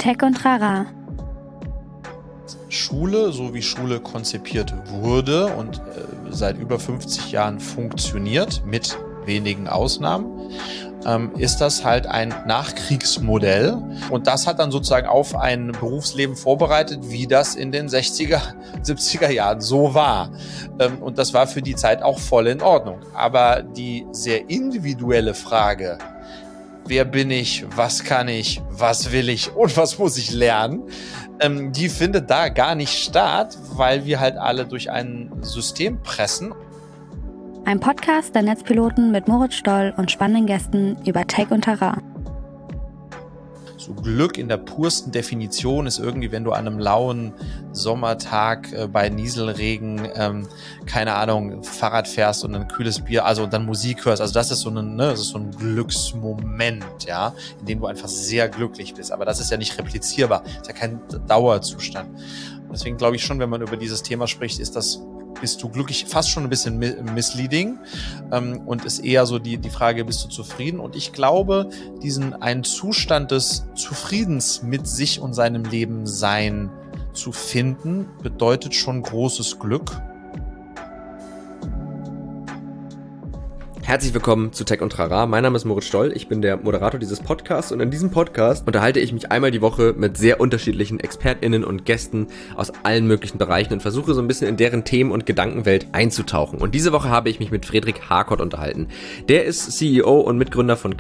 Tech und Trara. Schule, so wie Schule konzipiert wurde und seit über 50 Jahren funktioniert, mit wenigen Ausnahmen, ist das halt ein Nachkriegsmodell. Und das hat dann sozusagen auf ein Berufsleben vorbereitet, wie das in den 60er, 70er Jahren so war. Und das war für die Zeit auch voll in Ordnung. Aber die sehr individuelle Frage, wer bin ich, was kann ich, was will ich und was muss ich lernen, die findet da gar nicht statt, weil wir halt alle durch ein System pressen. Ein Podcast der Netzpiloten mit Moritz Stoll und spannenden Gästen über Tech und Trara. So Glück in der pursten Definition ist irgendwie, wenn du an einem lauen Sommertag bei Nieselregen, keine Ahnung, Fahrrad fährst und ein kühles Bier, also und dann Musik hörst. Also das ist das ist so ein Glücksmoment, ja, in dem du einfach sehr glücklich bist. Aber das ist ja nicht replizierbar, ist ja kein Dauerzustand. Deswegen glaube ich schon, wenn man über dieses Thema spricht, bist du glücklich, fast schon ein bisschen misleading, und ist eher so die Frage, bist du zufrieden? Und ich glaube, einen Zustand des Zufriedens mit sich und seinem Leben sein zu finden, bedeutet schon großes Glück. Herzlich willkommen zu Tech und Trara. Mein Name ist Moritz Stoll, ich bin der Moderator dieses Podcasts und in diesem Podcast unterhalte ich mich einmal die Woche mit sehr unterschiedlichen ExpertInnen und Gästen aus allen möglichen Bereichen und versuche so ein bisschen in deren Themen- und Gedankenwelt einzutauchen. Und diese Woche habe ich mich mit Fredrik Harkort unterhalten. Der ist CEO und Mitgründer von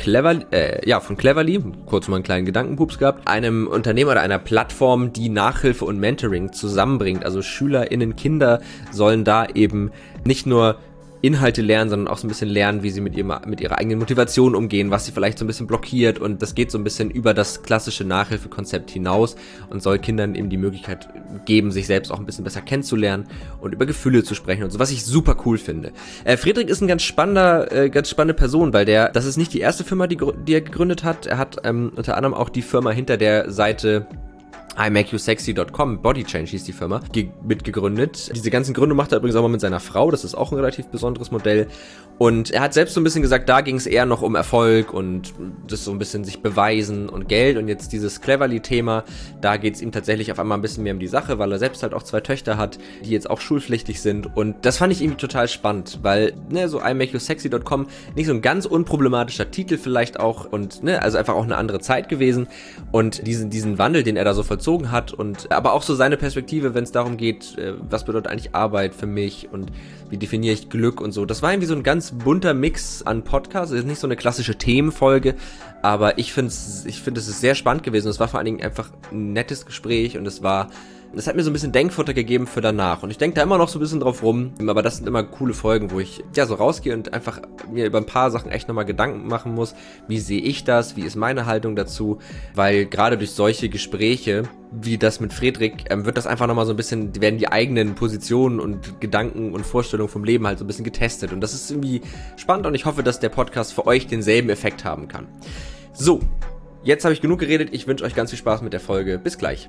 Cleverly, kurz mal einen kleinen Gedankenpups gehabt, einem Unternehmen oder einer Plattform, die Nachhilfe und Mentoring zusammenbringt. Also SchülerInnen, Kinder sollen da eben nicht nur Inhalte lernen, sondern auch so ein bisschen lernen, wie sie mit ihrer eigenen Motivation umgehen, was sie vielleicht so ein bisschen blockiert, und das geht so ein bisschen über das klassische Nachhilfekonzept hinaus und soll Kindern eben die Möglichkeit geben, sich selbst auch ein bisschen besser kennenzulernen und über Gefühle zu sprechen und so, was ich super cool finde. Fredrik ist ein ganz spannende Person, weil das ist nicht die erste Firma, die er gegründet hat. Er hat unter anderem auch die Firma hinter der Seite imakeyousexy.com, Body Change hieß die Firma, mitgegründet. Diese ganzen Gründe macht er übrigens auch mal mit seiner Frau, das ist auch ein relativ besonderes Modell. Und er hat selbst so ein bisschen gesagt, da ging es eher noch um Erfolg und das so ein bisschen sich beweisen und Geld. Und jetzt dieses Cleverly-Thema, da geht es ihm tatsächlich auf einmal ein bisschen mehr um die Sache, weil er selbst halt auch 2 Töchter hat, die jetzt auch schulpflichtig sind. Und das fand ich irgendwie total spannend, weil, so imakeyousexy.com, nicht so ein ganz unproblematischer Titel vielleicht auch und, also einfach auch eine andere Zeit gewesen. Und diesen Wandel, den er da so vollzogen hat, und aber auch so seine Perspektive, wenn es darum geht, was bedeutet eigentlich Arbeit für mich und wie definiere ich Glück und so. Das war irgendwie so ein ganz bunter Mix an Podcasts. Es ist nicht so eine klassische Themenfolge, aber ich finde, es ist sehr spannend gewesen. Es war vor allen Dingen einfach ein nettes Gespräch und das hat mir so ein bisschen Denkfutter gegeben für danach. Und ich denke da immer noch so ein bisschen drauf rum. Aber das sind immer coole Folgen, wo ich so rausgehe und einfach mir über ein paar Sachen echt nochmal Gedanken machen muss. Wie sehe ich das? Wie ist meine Haltung dazu? Weil gerade durch solche Gespräche wie das mit Fredrik wird das einfach nochmal so ein bisschen, werden die eigenen Positionen und Gedanken und Vorstellungen vom Leben halt so ein bisschen getestet. Und das ist irgendwie spannend und ich hoffe, dass der Podcast für euch denselben Effekt haben kann. So, jetzt habe ich genug geredet. Ich wünsche euch ganz viel Spaß mit der Folge. Bis gleich.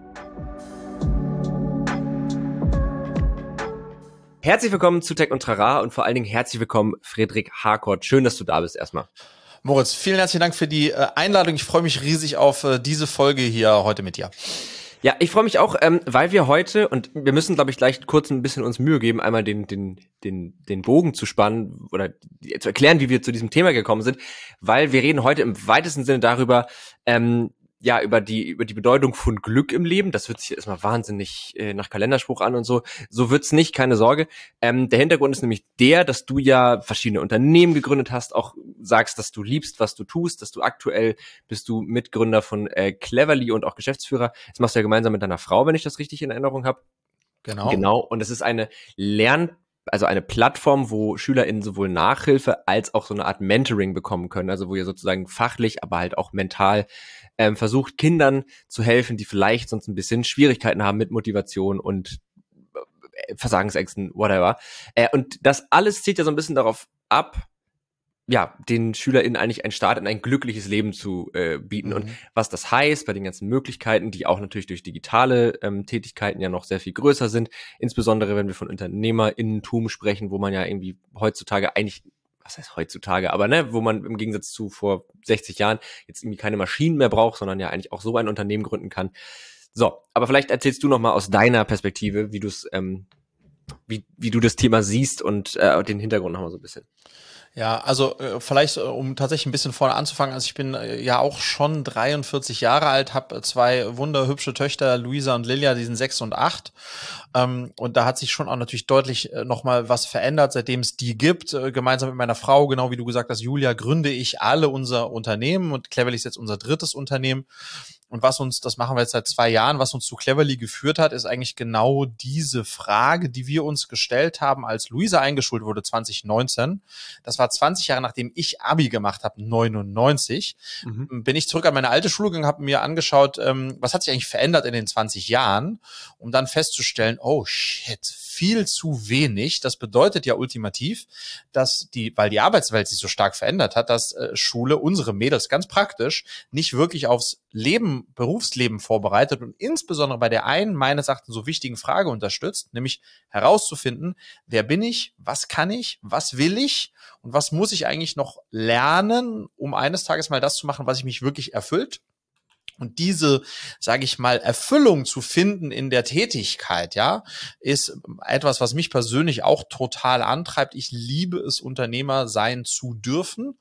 Herzlich willkommen zu Tech und Trara und vor allen Dingen herzlich willkommen Fredrik Harkort. Schön, dass du da bist erstmal. Moritz, vielen herzlichen Dank für die Einladung. Ich freue mich riesig auf diese Folge hier heute mit dir. Ja, ich freue mich auch, weil wir heute, und wir müssen, glaube ich, gleich kurz ein bisschen uns Mühe geben, einmal den Bogen zu spannen oder zu erklären, wie wir zu diesem Thema gekommen sind, weil wir reden heute im weitesten Sinne darüber, über die Bedeutung von Glück im Leben. Das hört sich erstmal wahnsinnig nach Kalenderspruch an und so. So wird's nicht, keine Sorge. Der Hintergrund ist nämlich dass du ja verschiedene Unternehmen gegründet hast, auch sagst, dass du liebst, was du tust, dass du aktuell bist du Mitgründer von Cleverly und auch Geschäftsführer. Das machst du ja gemeinsam mit deiner Frau, wenn ich das richtig in Erinnerung habe. Genau. Und es ist eine eine Plattform, wo SchülerInnen sowohl Nachhilfe als auch so eine Art Mentoring bekommen können, also wo ihr sozusagen fachlich, aber halt auch mental versucht, Kindern zu helfen, die vielleicht sonst ein bisschen Schwierigkeiten haben mit Motivation und Versagensängsten, whatever. Und das alles zieht ja so ein bisschen darauf ab, den SchülerInnen eigentlich einen Start in ein glückliches Leben zu bieten. Und was das heißt bei den ganzen Möglichkeiten, die auch natürlich durch digitale Tätigkeiten ja noch sehr viel größer sind, insbesondere wenn wir von UnternehmerInnentum sprechen, wo man ja irgendwie heutzutage eigentlich was heißt heutzutage, aber ne, wo man im Gegensatz zu vor 60 Jahren jetzt irgendwie keine Maschinen mehr braucht, sondern ja eigentlich auch so ein Unternehmen gründen kann. So, aber vielleicht erzählst du noch mal aus deiner Perspektive, wie du es, wie du das Thema siehst und den Hintergrund noch mal so ein bisschen. Ja, also vielleicht, um tatsächlich ein bisschen vorne anzufangen, also ich bin ja auch schon 43 Jahre alt, habe zwei wunderhübsche Töchter, Luisa und Lilia, die sind 6 und 8. Und da hat sich schon auch natürlich deutlich nochmal was verändert, seitdem es die gibt. Gemeinsam mit meiner Frau, genau wie du gesagt hast, Julia, gründe ich alle unser Unternehmen und Cleverly ist jetzt unser drittes Unternehmen. Und was uns, das machen wir jetzt seit 2 Jahren, was uns zu Cleverly geführt hat, ist eigentlich genau diese Frage, die wir uns gestellt haben, als Luisa eingeschult wurde 2019. Das war 20 Jahre, nachdem ich Abi gemacht habe, 99. Bin ich zurück an meine alte Schule gegangen, habe mir angeschaut, was hat sich eigentlich verändert in den 20 Jahren, um dann festzustellen, oh shit, viel zu wenig. Das bedeutet ja ultimativ, dass weil die Arbeitswelt sich so stark verändert hat, dass Schule unsere Mädels ganz praktisch nicht wirklich aufs Berufsleben vorbereitet und insbesondere bei der einen meines Erachtens so wichtigen Frage unterstützt, nämlich herauszufinden, wer bin ich, was kann ich, was will ich und was muss ich eigentlich noch lernen, um eines Tages mal das zu machen, was mich wirklich erfüllt. Und diese, sage ich mal, Erfüllung zu finden in der Tätigkeit, ja, ist etwas, was mich persönlich auch total antreibt. Ich liebe es, Unternehmer sein zu dürfen.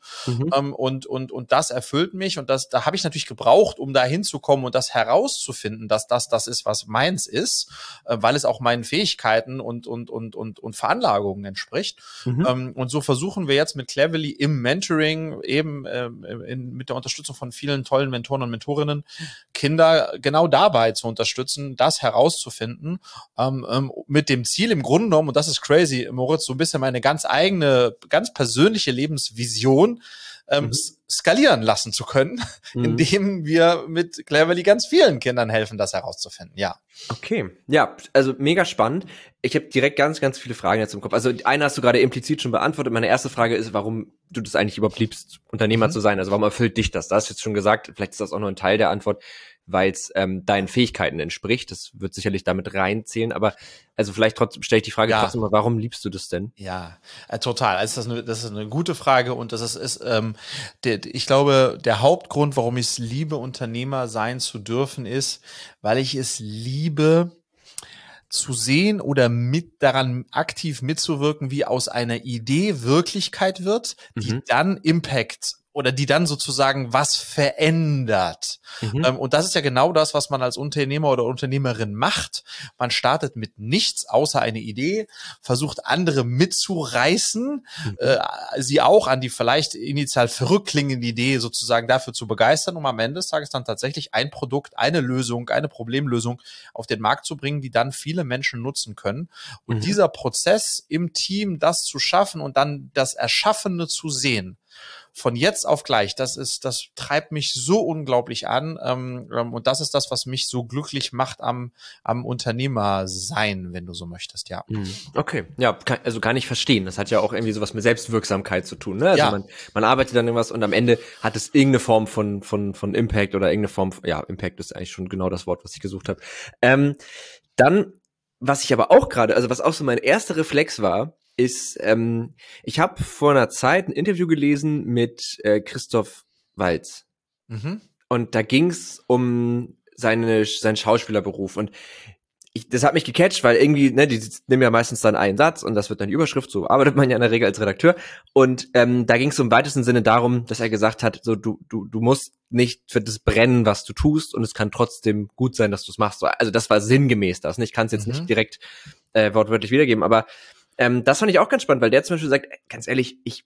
Und das erfüllt mich. Und da habe ich natürlich gebraucht, um da hinzukommen und das herauszufinden, dass das ist, was meins ist, weil es auch meinen Fähigkeiten und Veranlagungen entspricht. Und so versuchen wir jetzt mit Cleverly im Mentoring eben mit der Unterstützung von vielen tollen Mentoren und Mentorinnen Kinder genau dabei zu unterstützen, das herauszufinden, mit dem Ziel im Grunde genommen, und das ist crazy, Moritz, so ein bisschen meine ganz eigene, ganz persönliche Lebensvision skalieren lassen zu können, indem wir mit Cleverly ganz vielen Kindern helfen, das herauszufinden, ja. Okay, ja, also mega spannend. Ich habe direkt ganz, ganz viele Fragen jetzt im Kopf. Also eine hast du gerade implizit schon beantwortet. Meine erste Frage ist, warum du das eigentlich überhaupt liebst, Unternehmer zu sein. Also warum erfüllt dich das? Da hast du jetzt schon gesagt, vielleicht ist das auch nur ein Teil der Antwort, weil es deinen Fähigkeiten entspricht. Das wird sicherlich damit reinzählen. Aber also vielleicht trotzdem stelle ich die Frage trotzdem mal, warum liebst du das denn? Ja, total. Also das ist eine gute Frage und das ist ich glaube, der Hauptgrund, warum ich es liebe, Unternehmer sein zu dürfen, ist, weil ich es liebe, zu sehen oder daran aktiv mitzuwirken, wie aus einer Idee Wirklichkeit wird, die dann Impact oder die dann sozusagen was verändert. Und das ist ja genau das, was man als Unternehmer oder Unternehmerin macht. Man startet mit nichts außer eine Idee, versucht andere mitzureißen, sie auch an die vielleicht initial verrückt klingende Idee sozusagen dafür zu begeistern, um am Ende des Tages dann tatsächlich ein Produkt, eine Lösung, eine Problemlösung auf den Markt zu bringen, die dann viele Menschen nutzen können. Und dieser Prozess im Team, das zu schaffen und dann das Erschaffene zu sehen, von jetzt auf gleich, das treibt mich so unglaublich an, und das ist das, was mich so glücklich macht am Unternehmer sein, wenn du so möchtest, ja. Okay, ja, kann ich verstehen. Das hat ja auch irgendwie sowas mit Selbstwirksamkeit zu tun, ne? Also man arbeitet dann irgendwas und am Ende hat es irgendeine Form von Impact oder irgendeine Form, ja, Impact ist eigentlich schon genau das Wort, was ich gesucht habe. Dann, was ich aber auch gerade, also was auch so mein erster Reflex war, ist, ich habe vor einer Zeit ein Interview gelesen mit Christoph Waltz. Und da ging's um seinen Schauspielerberuf. Und das hat mich gecatcht, weil irgendwie, ne, die nehmen ja meistens dann einen Satz und das wird dann die Überschrift, so arbeitet man ja in der Regel als Redakteur. Und da ging's im weitesten Sinne darum, dass er gesagt hat, so du musst nicht für das brennen, was du tust, und es kann trotzdem gut sein, dass du es machst. Also das war sinngemäß das. Ich kann es jetzt nicht direkt wortwörtlich wiedergeben, aber das fand ich auch ganz spannend, weil der zum Beispiel sagt, ganz ehrlich, ich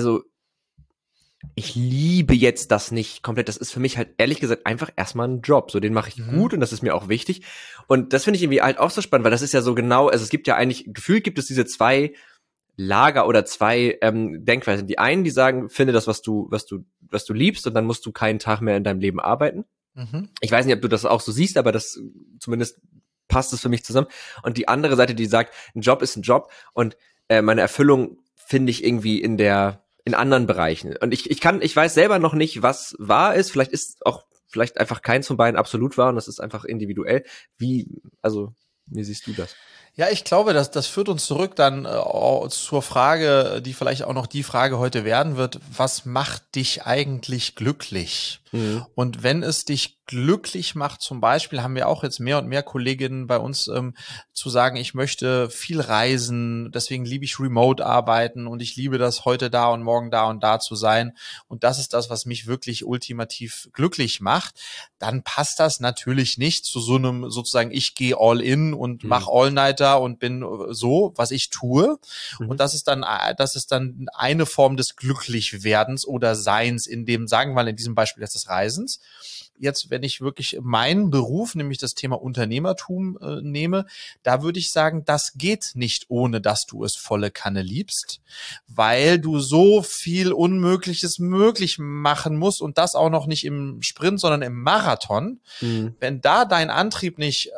liebe jetzt das nicht komplett. Das ist für mich halt ehrlich gesagt einfach erstmal ein Job. So, den mache ich gut und das ist mir auch wichtig. Und das finde ich irgendwie halt auch so spannend, weil das ist ja so genau, also es gibt ja eigentlich, gefühlt gibt es diese zwei Lager oder zwei Denkweisen. Die einen, die sagen, finde das, was du liebst, und dann musst du keinen Tag mehr in deinem Leben arbeiten. Ich weiß nicht, ob du das auch so siehst, aber das zumindest passt es für mich zusammen. Und die andere Seite, die sagt, ein Job ist ein Job und meine Erfüllung finde ich irgendwie in anderen Bereichen. Und ich weiß selber noch nicht, was wahr ist. Vielleicht einfach keins von beiden absolut wahr und das ist einfach individuell. Wie siehst du das? Ja, ich glaube, das führt uns zurück dann zur Frage, die vielleicht auch noch die Frage heute werden wird: Was macht dich eigentlich glücklich? Mhm. Und wenn es dich glücklich macht, zum Beispiel, haben wir auch jetzt mehr und mehr Kolleginnen bei uns, zu sagen, ich möchte viel reisen, deswegen liebe ich Remote-Arbeiten und ich liebe das, heute da und morgen da und da zu sein. Und das ist das, was mich wirklich ultimativ glücklich macht. Dann passt das natürlich nicht zu so einem sozusagen, ich gehe all in und mache All-Nighter und bin so, was ich tue. Und das ist dann eine Form des Glücklichwerdens oder Seins in dem, sagen wir mal in diesem Beispiel jetzt des Reisens. Jetzt, wenn ich wirklich meinen Beruf, nämlich das Thema Unternehmertum nehme, da würde ich sagen, das geht nicht, ohne dass du es volle Kanne liebst, weil du so viel Unmögliches möglich machen musst und das auch noch nicht im Sprint, sondern im Marathon. Wenn da dein Antrieb nicht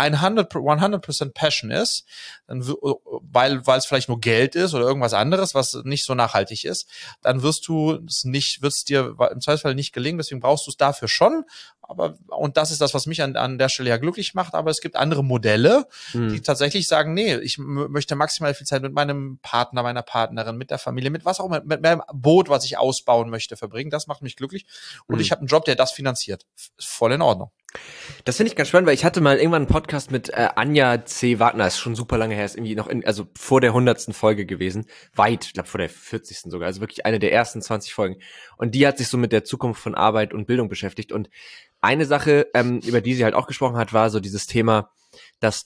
100% Passion ist, dann, weil es vielleicht nur Geld ist oder irgendwas anderes, was nicht so nachhaltig ist, dann wird es dir im Zweifelsfall nicht gelingen. Deswegen brauchst du es dafür schon. Und das ist das, was mich an der Stelle ja glücklich macht. Aber es gibt andere Modelle, die tatsächlich sagen, nee, ich möchte maximal viel Zeit mit meinem Partner, meiner Partnerin, mit der Familie, mit was auch immer, mit meinem Boot, was ich ausbauen möchte, verbringen. Das macht mich glücklich. Und ich habe einen Job, der das finanziert. Voll in Ordnung. Das finde ich ganz spannend, weil ich hatte mal irgendwann einen Podcast mit Anja C. Wagner, ist schon super lange her, ist irgendwie noch also vor der 100. Folge gewesen, ich glaube vor der 40. sogar, also wirklich eine der ersten 20 Folgen. Und die hat sich so mit der Zukunft von Arbeit und Bildung beschäftigt. Und eine Sache, über die sie halt auch gesprochen hat, war so dieses Thema, dass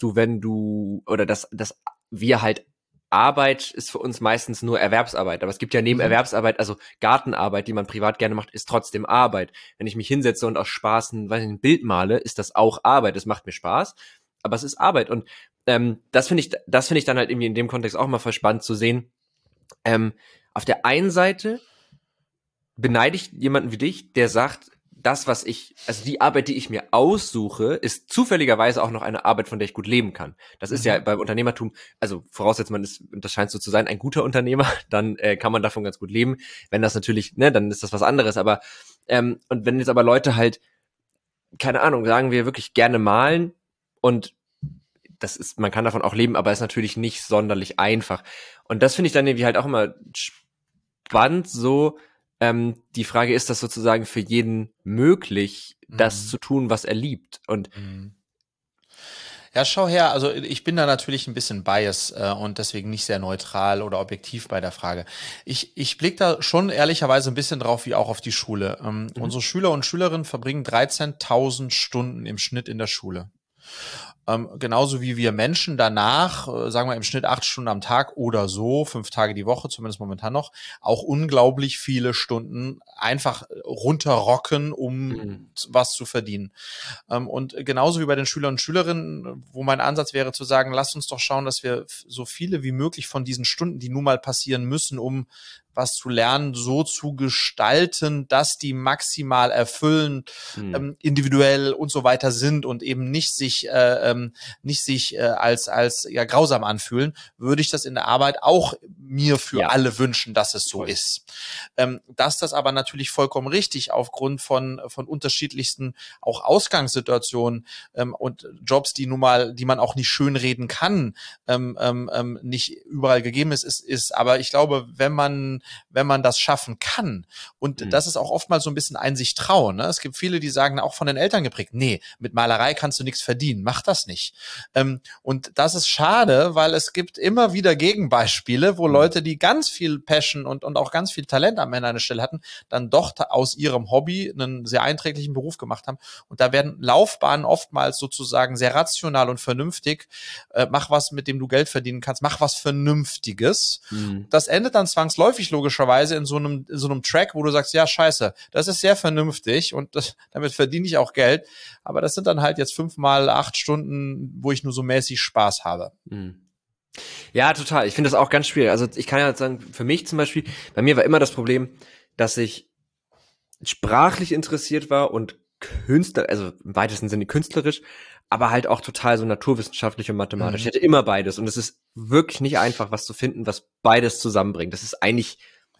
dass wir halt Arbeit ist für uns meistens nur Erwerbsarbeit, aber es gibt ja neben Erwerbsarbeit, also Gartenarbeit, die man privat gerne macht, ist trotzdem Arbeit. Wenn ich mich hinsetze und aus Spaß ein Bild male, ist das auch Arbeit. Es macht mir Spaß, aber es ist Arbeit. Und das finde ich dann halt irgendwie in dem Kontext auch mal voll spannend zu sehen. Auf der einen Seite beneide ich jemanden wie dich, der sagt, die Arbeit, die ich mir aussuche, ist zufälligerweise auch noch eine Arbeit, von der ich gut leben kann. Das ist ja beim Unternehmertum, also voraussetzt man ist, das scheint so zu sein, ein guter Unternehmer, dann kann man davon ganz gut leben. Wenn das natürlich, dann ist das was anderes. Aber und wenn jetzt aber Leute halt, keine Ahnung, sagen wir wirklich gerne malen und man kann davon auch leben, aber ist natürlich nicht sonderlich einfach. Und das finde ich dann irgendwie halt auch immer spannend, so die Frage, ist das sozusagen für jeden möglich, das zu tun, was er liebt? Und ja, schau her, also ich bin da natürlich ein bisschen biased und deswegen nicht sehr neutral oder objektiv bei der Frage. Ich blicke da schon ehrlicherweise ein bisschen drauf, wie auch auf die Schule. Unsere Schüler und Schülerinnen verbringen 13.000 Stunden im Schnitt in der Schule. Genauso wie wir Menschen danach, sagen wir im Schnitt 8 Stunden am Tag oder so, 5 Tage die Woche, zumindest momentan noch, auch unglaublich viele Stunden einfach runterrocken, um was zu verdienen. Und genauso wie bei den Schülern und Schülerinnen, wo mein Ansatz wäre zu sagen, lasst uns doch schauen, dass wir so viele wie möglich von diesen Stunden, die nun mal passieren müssen, um was zu lernen, so zu gestalten, dass die maximal erfüllend, individuell und so weiter sind und eben nicht sich als grausam anfühlen, würde ich das in der Arbeit auch mir für alle wünschen, dass es so ist. Dass das aber natürlich vollkommen richtig aufgrund von unterschiedlichsten auch Ausgangssituationen und Jobs, die man auch nicht schönreden kann, nicht überall gegeben ist. Aber ich glaube, wenn man das schaffen kann, und das ist auch oftmals so ein bisschen ein sich trauen, ne? Es gibt viele, die sagen, auch von den Eltern geprägt, nee, mit Malerei kannst du nichts verdienen, mach das nicht. Und das ist schade, weil es gibt immer wieder Gegenbeispiele, wo Leute, die ganz viel Passion und auch ganz viel Talent am Ende einer Stelle hatten, dann doch aus ihrem Hobby einen sehr einträglichen Beruf gemacht haben. Und da werden Laufbahnen oftmals sozusagen sehr rational und vernünftig, mach was, mit dem du Geld verdienen kannst, mach was Vernünftiges. Das endet dann zwangsläufig logischerweise in so einem Track, wo du sagst, ja, scheiße, das ist sehr vernünftig und damit verdiene ich auch Geld, aber das sind dann halt jetzt 5 mal 8 Stunden, wo ich nur so mäßig Spaß habe. Ja, total. Ich finde das auch ganz schwierig. Also ich kann ja sagen, für mich zum Beispiel, bei mir war immer das Problem, dass ich sprachlich interessiert war und also im weitesten Sinne künstlerisch, aber halt auch total so naturwissenschaftlich und mathematisch. Ich hatte immer beides und es ist wirklich nicht einfach, was zu finden, was beides zusammenbringt. Das ist eigentlich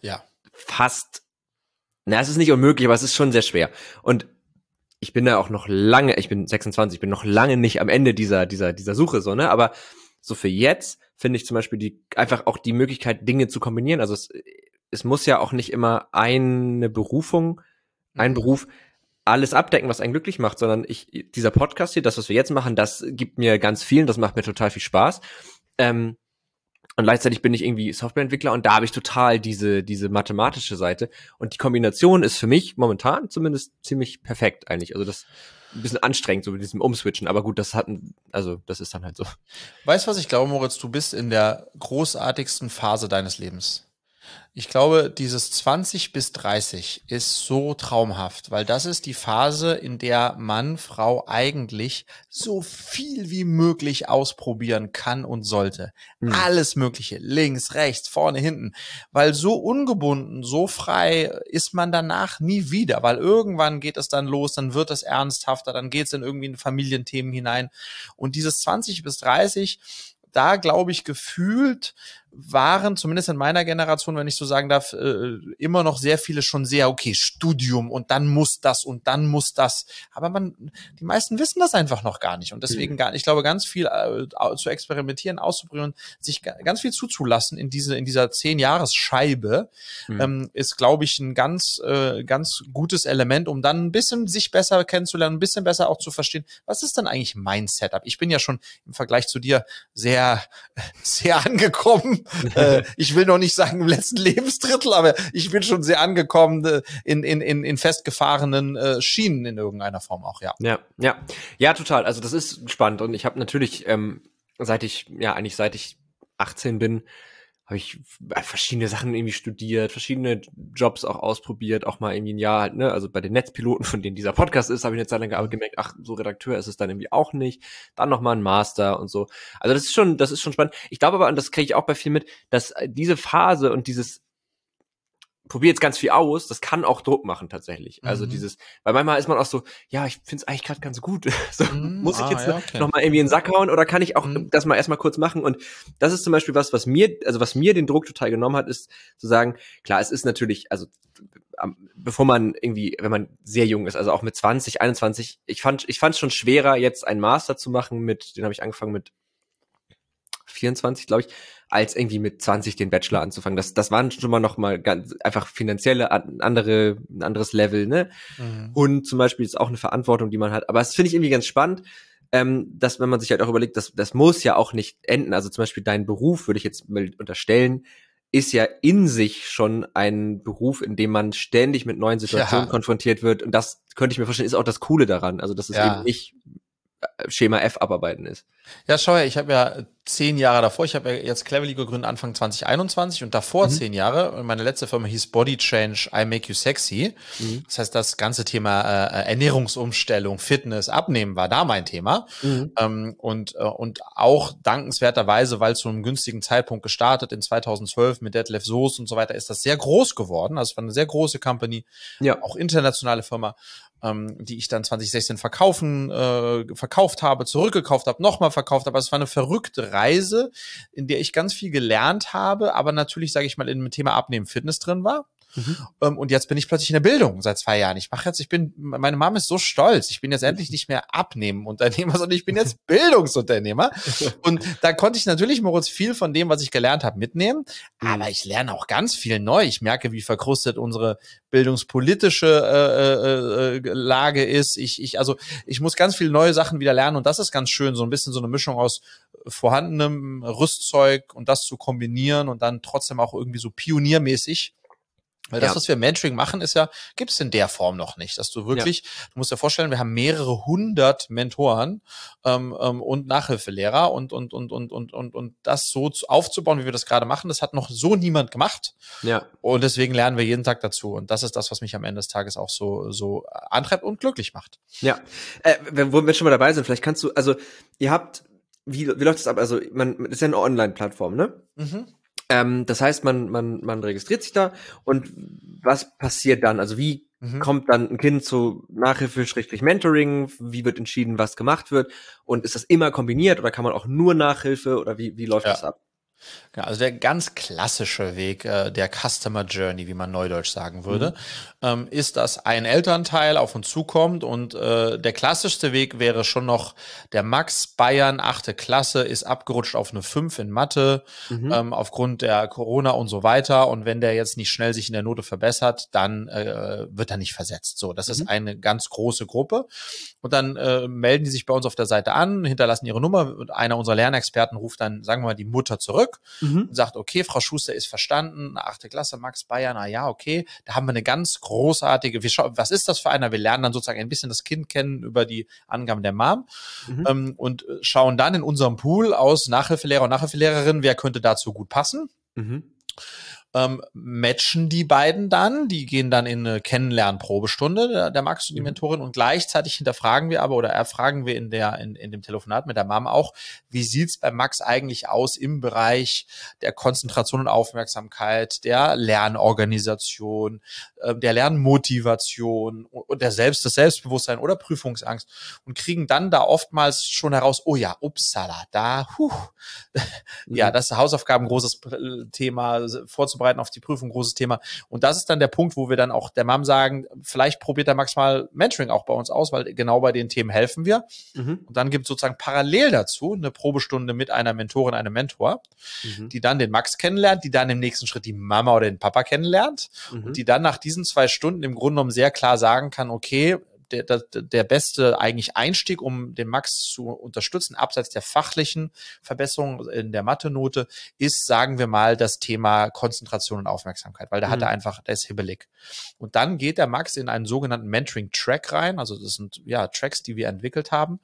fast, es ist nicht unmöglich, aber es ist schon sehr schwer. Und ich bin da auch noch lange, ich bin 26, ich bin noch lange nicht am Ende dieser Suche, so, ne, aber so für jetzt finde ich zum Beispiel einfach auch die Möglichkeit, Dinge zu kombinieren. Also es muss ja auch nicht immer ein Beruf alles abdecken, was einen glücklich macht, sondern dieser Podcast hier, das, was wir jetzt machen, das gibt mir ganz viel, das macht mir total viel Spaß. Und gleichzeitig bin ich irgendwie Softwareentwickler und da habe ich total diese mathematische Seite. Und die Kombination ist für mich momentan zumindest ziemlich perfekt eigentlich. Also das ist ein bisschen anstrengend, so mit diesem Umswitchen. Aber gut, das ist dann halt so. Weißt du, was ich glaube, Moritz? Du bist in der großartigsten Phase deines Lebens. Ich glaube, dieses 20 bis 30 ist so traumhaft, weil das ist die Phase, in der Mann, Frau eigentlich so viel wie möglich ausprobieren kann und sollte. Alles Mögliche, links, rechts, vorne, hinten, weil so ungebunden, so frei ist man danach nie wieder, weil irgendwann geht es dann los, dann wird es ernsthafter, dann geht es in irgendwie in Familienthemen hinein und dieses 20 bis 30, da glaube ich gefühlt waren, zumindest in meiner Generation, wenn ich so sagen darf, immer noch sehr viele schon sehr, okay, Studium und dann muss das und dann muss das. Aber die meisten wissen das einfach noch gar nicht. Und deswegen ich glaube, ganz viel zu experimentieren, auszuprobieren, sich ganz viel zuzulassen in dieser 10-Jahres-Scheibe, ist, glaube ich, ein ganz gutes Element, um dann ein bisschen sich besser kennenzulernen, ein bisschen besser auch zu verstehen, was ist denn eigentlich mein Setup? Ich bin ja schon im Vergleich zu dir sehr, sehr angekommen. Ich will noch nicht sagen im letzten Lebensdrittel, aber ich bin schon sehr angekommen in festgefahrenen Schienen in irgendeiner Form auch, ja. Ja, total. Also das ist spannend und ich habe natürlich, seit ich 18 bin, habe ich verschiedene Sachen irgendwie studiert, verschiedene Jobs auch ausprobiert, auch mal irgendwie ein Jahr halt, ne, also bei den Netzpiloten, von denen dieser Podcast ist, habe ich eine Zeit lang gemerkt, ach, so Redakteur ist es dann irgendwie auch nicht, dann nochmal ein Master und so. Also das ist schon spannend. Ich glaube aber, und das kriege ich auch bei viel mit, dass diese Phase und dieses probiere jetzt ganz viel aus, das kann auch Druck machen tatsächlich. Also weil manchmal ist man auch so, ja, ich finde es eigentlich gerade ganz gut. So, muss ich jetzt noch mal irgendwie in den Sack hauen oder kann ich auch das mal erstmal kurz machen? Und das ist zum Beispiel was mir den Druck total genommen hat, ist zu sagen, klar, es ist natürlich, also bevor man irgendwie, wenn man sehr jung ist, also auch mit 20, 21, ich fand es schon schwerer, jetzt einen Master zu machen den habe ich angefangen mit 24, glaube ich, als irgendwie mit 20 den Bachelor anzufangen. Das waren schon mal ganz einfach finanzielle, ein anderes Level, ne? Und zum Beispiel ist auch eine Verantwortung, die man hat. Aber das finde ich irgendwie ganz spannend, dass wenn man sich halt auch überlegt, das muss ja auch nicht enden. Also zum Beispiel dein Beruf, würde ich jetzt mal unterstellen, ist ja in sich schon ein Beruf, in dem man ständig mit neuen Situationen konfrontiert wird. Und das könnte ich mir vorstellen, ist auch das Coole daran. Also dass es eben nicht Schema F abarbeiten ist. Ja, schau her, ich habe ja 10 Jahre davor, ich habe ja jetzt Cleverly gegründet Anfang 2021 und davor 10 Jahre, meine letzte Firma hieß Body Change, I Make You Sexy. Das heißt, das ganze Thema Ernährungsumstellung, Fitness, Abnehmen war da mein Thema. Und auch dankenswerterweise, weil zu einem günstigen Zeitpunkt gestartet in 2012 mit Detlef Soest und so weiter, ist das sehr groß geworden. Also es war eine sehr große Company, auch internationale Firma, die ich dann 2016 verkauft habe, zurückgekauft habe, nochmal verkauft habe. Also es war eine verrückte Reise, in der ich ganz viel gelernt habe, aber natürlich, sage ich mal, in dem Thema Abnehmen, Fitness drin war. Und jetzt bin ich plötzlich in der Bildung seit 2 Jahren. Meine Mama ist so stolz. Ich bin jetzt endlich nicht mehr Abnehmen-Unternehmer, sondern ich bin jetzt Bildungsunternehmer. Und da konnte ich natürlich, Moritz, viel von dem, was ich gelernt habe, mitnehmen. Aber ich lerne auch ganz viel neu. Ich merke, wie verkrustet unsere bildungspolitische Lage ist. Ich muss ganz viel neue Sachen wieder lernen. Und das ist ganz schön. So ein bisschen so eine Mischung aus vorhandenem Rüstzeug und das zu kombinieren und dann trotzdem auch irgendwie so pioniermäßig. Weil das, was wir im Mentoring machen, ist ja, gibt es in der Form noch nicht, dass du wirklich, du musst dir vorstellen, wir haben mehrere 100 Mentoren und Nachhilfelehrer und das so aufzubauen, wie wir das gerade machen, das hat noch so niemand gemacht. Ja. Und deswegen lernen wir jeden Tag dazu. Und das ist das, was mich am Ende des Tages auch so antreibt und glücklich macht. Ja. Wo wir schon mal dabei sind, vielleicht kannst du, also ihr habt, wie läuft das ab? Also das ist ja eine Online-Plattform, ne? Das heißt, man registriert sich da und was passiert dann? Also wie kommt dann ein Kind zu Nachhilfe/Mentoring? Wie wird entschieden, was gemacht wird? Und ist das immer kombiniert oder kann man auch nur Nachhilfe oder wie läuft das ab? Ja, also der ganz klassische Weg der Customer Journey, wie man neudeutsch sagen würde, ist, dass ein Elternteil auf uns zukommt und der klassischste Weg wäre schon noch der Max Bayern, 8. Klasse, ist abgerutscht auf eine 5 in Mathe aufgrund der Corona und so weiter. Und wenn der jetzt nicht schnell sich in der Note verbessert, dann wird er nicht versetzt. So, das ist eine ganz große Gruppe. Und dann melden die sich bei uns auf der Seite an, hinterlassen ihre Nummer und einer unserer Lernexperten ruft dann, sagen wir mal, die Mutter zurück und sagt, okay, Frau Schuster ist verstanden, 8. Klasse, Max Bayern, na ja, okay, da haben wir eine ganz großartige, was ist das für einer? Wir lernen dann sozusagen ein bisschen das Kind kennen über die Angaben der Mom und schauen dann in unserem Pool aus Nachhilfelehrer und Nachhilfelehrerin, wer könnte dazu gut passen. Matchen die beiden dann, die gehen dann in eine Kennenlern-Probestunde, der Max und die Mentorin, und gleichzeitig hinterfragen wir aber oder erfragen wir in dem Telefonat mit der Mom auch, wie sieht's bei Max eigentlich aus im Bereich der Konzentration und Aufmerksamkeit, der Lernorganisation, der Lernmotivation und des Selbstbewusstsein oder Prüfungsangst und kriegen dann da oftmals schon heraus, oh ja, upsala, ja, das ist Hausaufgaben, großes Thema, vorzubereiten auf die Prüfung, großes Thema. Und das ist dann der Punkt, wo wir dann auch der Mom sagen, vielleicht probiert der Max mal Mentoring auch bei uns aus, weil genau bei den Themen helfen wir. Und dann gibt es sozusagen parallel dazu eine Probestunde mit einer Mentorin, einem Mentor, die dann den Max kennenlernt, die dann im nächsten Schritt die Mama oder den Papa kennenlernt und die dann nach diesen 2 Stunden im Grunde genommen sehr klar sagen kann, okay, der beste eigentlich Einstieg, um den Max zu unterstützen, abseits der fachlichen Verbesserung in der Mathe-Note, ist, sagen wir mal, das Thema Konzentration und Aufmerksamkeit, weil da hat er einfach, der ist hibbelig. Und dann geht der Max in einen sogenannten Mentoring-Track rein, also das sind ja Tracks, die wir entwickelt haben,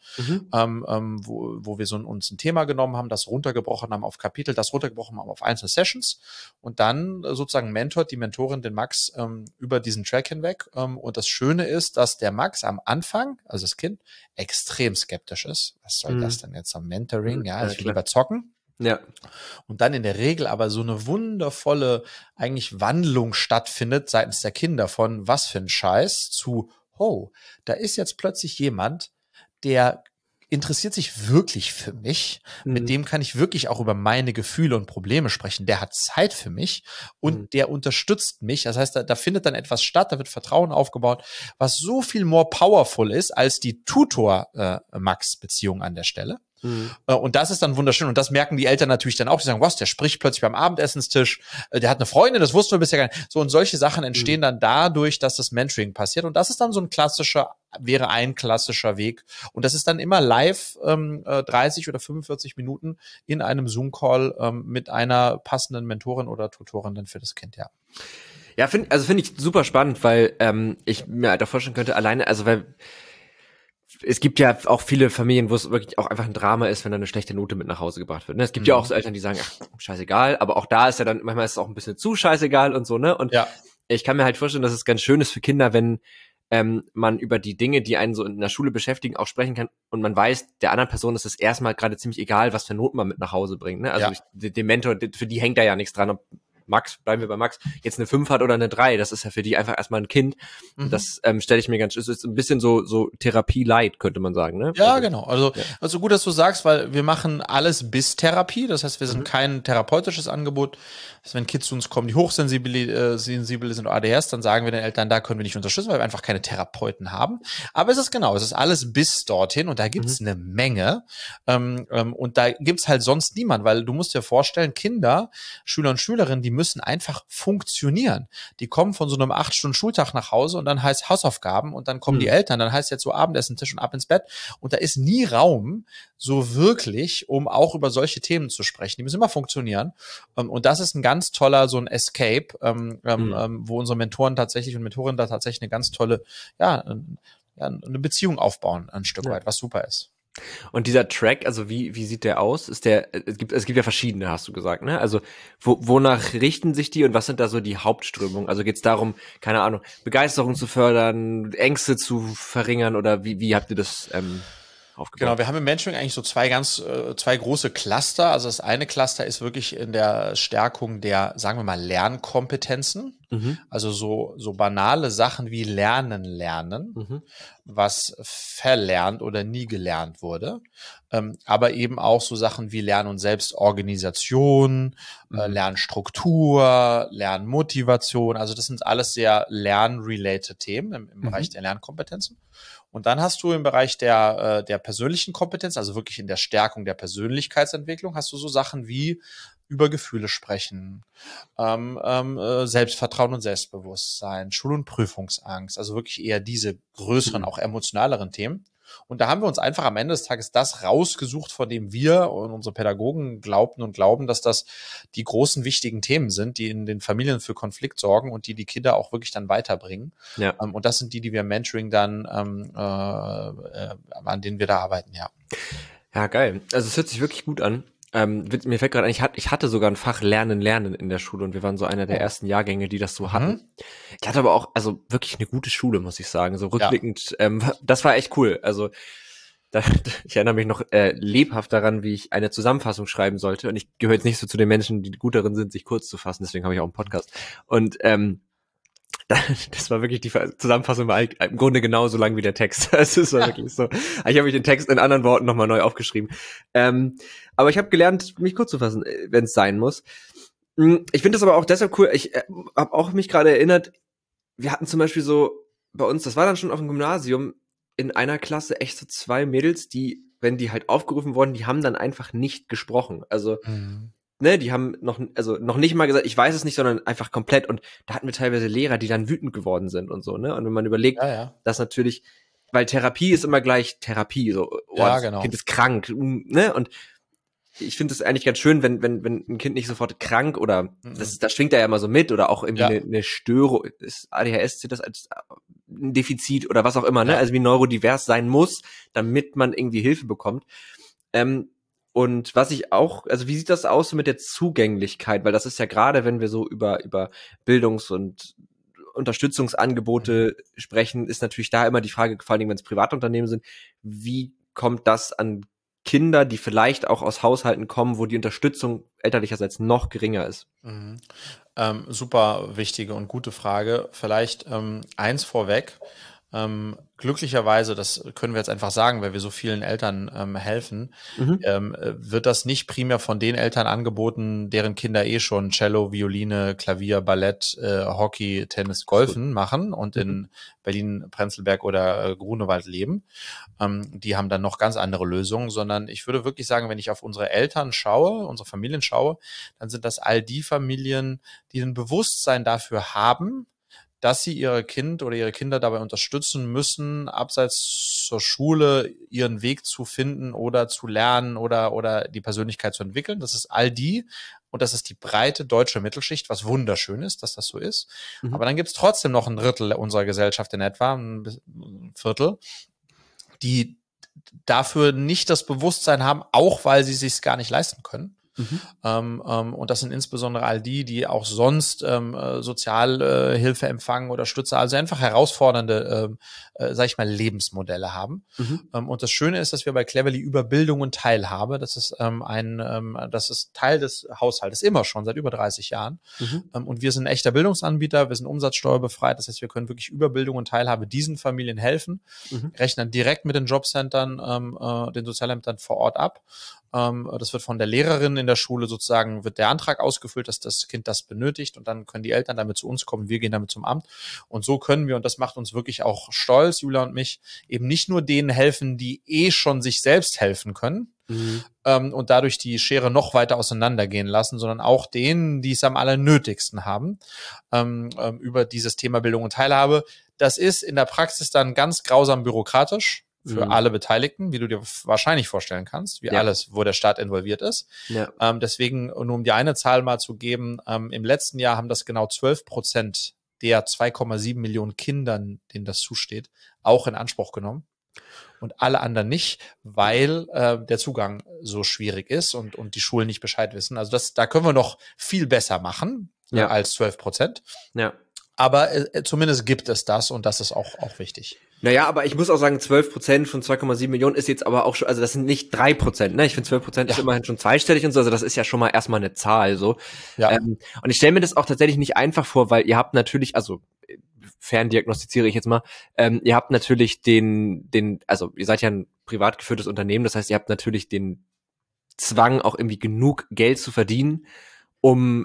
wo wir uns ein Thema genommen haben, das runtergebrochen haben auf Kapitel, das runtergebrochen haben auf einzelne Sessions und dann sozusagen mentort die Mentorin den Max über diesen Track hinweg. Und das Schöne ist, dass der Max am Anfang, also das Kind, extrem skeptisch ist. Was soll das denn jetzt am Mentoring? Ja, ich will lieber zocken. Ja. Und dann in der Regel aber so eine wundervolle eigentlich Wandlung stattfindet seitens der Kinder von was für ein Scheiß zu, oh, da ist jetzt plötzlich jemand, der interessiert sich wirklich für mich, mit dem kann ich wirklich auch über meine Gefühle und Probleme sprechen, der hat Zeit für mich und der unterstützt mich, das heißt, da findet dann etwas statt, da wird Vertrauen aufgebaut, was so viel more powerful ist als die Tutor-Max-Beziehung an der Stelle. Und das ist dann wunderschön. Und das merken die Eltern natürlich dann auch. Die sagen, was, der spricht plötzlich beim Abendessenstisch, der hat eine Freundin, das wussten wir bisher gar nicht. So, und solche Sachen entstehen dann dadurch, dass das Mentoring passiert. Und das ist dann so wäre ein klassischer Weg. Und das ist dann immer live 30 oder 45 Minuten in einem Zoom-Call mit einer passenden Mentorin oder Tutorin dann für das Kind, ja. Ja, finde ich super spannend, weil ich mir halt auch vorstellen könnte, alleine, also weil es gibt ja auch viele Familien, wo es wirklich auch einfach ein Drama ist, wenn da eine schlechte Note mit nach Hause gebracht wird. Ne? Es gibt ja auch so Eltern, die sagen, ach, scheißegal, aber auch da ist ja dann, manchmal ist es auch ein bisschen zu scheißegal und so, ne? Und ich kann mir halt vorstellen, dass es ganz schön ist für Kinder, wenn man über die Dinge, die einen so in der Schule beschäftigen, auch sprechen kann und man weiß, der anderen Person ist es erstmal gerade ziemlich egal, was für Noten man mit nach Hause bringt. Ne? Also dem Mentor, für die hängt da ja nichts dran, ob Max, bleiben wir bei Max, jetzt eine 5 hat oder eine 3, das ist ja für die einfach erstmal ein Kind. Und das stelle ich mir ganz, es ist ein bisschen so Therapie-Light, könnte man sagen, ne? Ja, genau. Also gut, dass du sagst, weil wir machen alles bis Therapie. Das heißt, wir sind kein therapeutisches Angebot. Das heißt, wenn Kids zu uns kommen, die hochsensibel sind oder ADHS, dann sagen wir den Eltern, da können wir nicht unterstützen, weil wir einfach keine Therapeuten haben. Aber es ist alles bis dorthin und da gibt's eine Menge. Und da gibt's halt sonst niemand, weil du musst dir vorstellen, Kinder, Schüler und Schülerinnen, die müssen einfach funktionieren. Die kommen von so einem 8-Stunden-Schultag nach Hause und dann heißt Hausaufgaben und dann kommen die Eltern, dann heißt jetzt so Abendessentisch und ab ins Bett und da ist nie Raum so wirklich, um auch über solche Themen zu sprechen. Die müssen immer funktionieren und das ist ein ganz toller so ein Escape, wo unsere Mentoren tatsächlich und Mentorinnen da tatsächlich eine ganz tolle, eine Beziehung aufbauen ein Stück weit, was super ist. Und dieser Track, also wie sieht der aus? Es gibt ja verschiedene, hast du gesagt, ne? Also wonach richten sich die und was sind da so die Hauptströmungen? Also geht es darum, keine Ahnung, Begeisterung zu fördern, Ängste zu verringern oder wie habt ihr das aufgebaut? Genau, wir haben im Mentoring eigentlich so zwei große Cluster. Also das eine Cluster ist wirklich in der Stärkung der, sagen wir mal, Lernkompetenzen. Also so banale Sachen wie lernen, was verlernt oder nie gelernt wurde. Aber eben auch so Sachen wie Lern- und Selbstorganisation, Lernstruktur, Lernmotivation. Also das sind alles sehr lern-related Themen im Bereich der Lernkompetenzen. Und dann hast du im Bereich der persönlichen Kompetenz, also wirklich in der Stärkung der Persönlichkeitsentwicklung, hast du so Sachen wie über Gefühle sprechen, Selbstvertrauen und Selbstbewusstsein, Schul- und Prüfungsangst, also wirklich eher diese größeren, auch emotionaleren Themen. Und da haben wir uns einfach am Ende des Tages das rausgesucht, von dem wir und unsere Pädagogen glaubten und glauben, dass das die großen, wichtigen Themen sind, die in den Familien für Konflikt sorgen und die Kinder auch wirklich dann weiterbringen. Ja. Und das sind die wir im Mentoring dann, an denen wir da arbeiten, ja. Ja, geil. Also es hört sich wirklich gut an. Mir fällt gerade ein, ich hatte sogar ein Fach Lernen in der Schule und wir waren so einer der ersten Jahrgänge, die das so hatten. Ich hatte aber auch, also wirklich eine gute Schule, muss ich sagen. So rückblickend, das war echt cool. Also ich erinnere mich noch lebhaft daran, wie ich eine Zusammenfassung schreiben sollte. Und ich gehöre jetzt nicht so zu den Menschen, die gut darin sind, sich kurz zu fassen. Deswegen habe ich auch einen Podcast. Und das war wirklich, die Zusammenfassung war im Grunde genauso lang wie der Text. Also es war wirklich so. Ich habe mich den Text in anderen Worten nochmal neu aufgeschrieben. Aber ich habe gelernt, mich kurz zu fassen, wenn es sein muss. Ich finde das aber auch deshalb cool. Ich habe auch mich gerade erinnert, wir hatten zum Beispiel so bei uns, das war dann schon auf dem Gymnasium, in einer Klasse echt so 2 Mädels, die, wenn die halt aufgerufen wurden, die haben dann einfach nicht gesprochen. Also ne, die haben noch nicht mal gesagt, ich weiß es nicht, sondern einfach komplett. Und da hatten wir teilweise Lehrer, die dann wütend geworden sind und so, ne? Und wenn man überlegt, dass natürlich, weil Therapie ist immer gleich Therapie, so, das Kind ist krank, ne? Und ich finde es eigentlich ganz schön, wenn ein Kind nicht sofort krank oder das schwingt da ja immer so mit oder auch irgendwie eine Störung, ist ADHS, zählt das als ein Defizit oder was auch immer, ne? Also wie neurodivers sein muss, damit man irgendwie Hilfe bekommt. Und was ich auch, also wie sieht das aus so mit der Zugänglichkeit? Weil das ist ja gerade, wenn wir so über Bildungs- und Unterstützungsangebote sprechen, ist natürlich da immer die Frage, vor allen Dingen, wenn es Privatunternehmen sind, wie kommt das an Kinder, die vielleicht auch aus Haushalten kommen, wo die Unterstützung elterlicherseits noch geringer ist? Super wichtige und gute Frage. Vielleicht eins vorweg. Glücklicherweise, das können wir jetzt einfach sagen, weil wir so vielen Eltern helfen, wird das nicht primär von den Eltern angeboten, deren Kinder schon Cello, Violine, Klavier, Ballett, Hockey, Tennis, Golfen machen und in Berlin, Prenzlberg oder Grunewald leben. Die haben dann noch ganz andere Lösungen, sondern ich würde wirklich sagen, wenn ich auf unsere Eltern schaue, unsere Familien schaue, dann sind das all die Familien, die ein Bewusstsein dafür haben, dass sie ihre Kind oder ihre Kinder dabei unterstützen müssen, abseits zur Schule ihren Weg zu finden oder zu lernen oder die Persönlichkeit zu entwickeln. Das ist all die und das ist die breite deutsche Mittelschicht, was wunderschön ist, dass das so ist. Aber dann gibt es trotzdem noch ein Drittel unserer Gesellschaft in etwa, ein Viertel, die dafür nicht das Bewusstsein haben, auch weil sie es sich gar nicht leisten können. Und das sind insbesondere all die auch sonst Sozialhilfe empfangen oder Stütze, also einfach herausfordernde, sag ich mal, Lebensmodelle haben. Und das Schöne ist, dass wir bei Cleverly über Bildung und Teilhabe, das ist das ist Teil des Haushaltes, immer schon, seit über 30 Jahren. Und wir sind ein echter Bildungsanbieter, wir sind umsatzsteuerbefreit, das heißt, wir können wirklich über Bildung und Teilhabe diesen Familien helfen, rechnen direkt mit den Jobcentern, den Sozialämtern vor Ort ab. Das wird von der Lehrerin in der Schule sozusagen, wird der Antrag ausgefüllt, dass das Kind das benötigt und dann können die Eltern damit zu uns kommen, wir gehen damit zum Amt und so können wir, und das macht uns wirklich auch stolz, Julia und mich, eben nicht nur denen helfen, die schon sich selbst helfen können und dadurch die Schere noch weiter auseinandergehen lassen, sondern auch denen, die es am allernötigsten haben, über dieses Thema Bildung und Teilhabe. Das ist in der Praxis dann ganz grausam bürokratisch, für alle Beteiligten, wie du dir wahrscheinlich vorstellen kannst, wie alles, wo der Staat involviert ist. Deswegen, nur um die eine Zahl mal zu geben, im letzten Jahr haben das genau 12% der 2,7 Millionen Kindern, denen das zusteht, auch in Anspruch genommen. Und alle anderen nicht, weil der Zugang so schwierig ist und die Schulen nicht Bescheid wissen. Also da können wir noch viel besser machen als 12%. Aber zumindest gibt es das und das ist auch wichtig. Naja, aber ich muss auch sagen, 12% von 2,7 Millionen ist jetzt aber auch schon, also das sind nicht 3%, ne? Ich finde 12% ist immerhin schon zweistellig und so, also das ist ja schon mal erstmal eine Zahl, so. Ja. Und ich stelle mir das auch tatsächlich nicht einfach vor, weil ihr habt natürlich, also ferndiagnostiziere ich jetzt mal, ihr habt natürlich also ihr seid ja ein privat geführtes Unternehmen, das heißt, ihr habt natürlich den Zwang, auch irgendwie genug Geld zu verdienen, um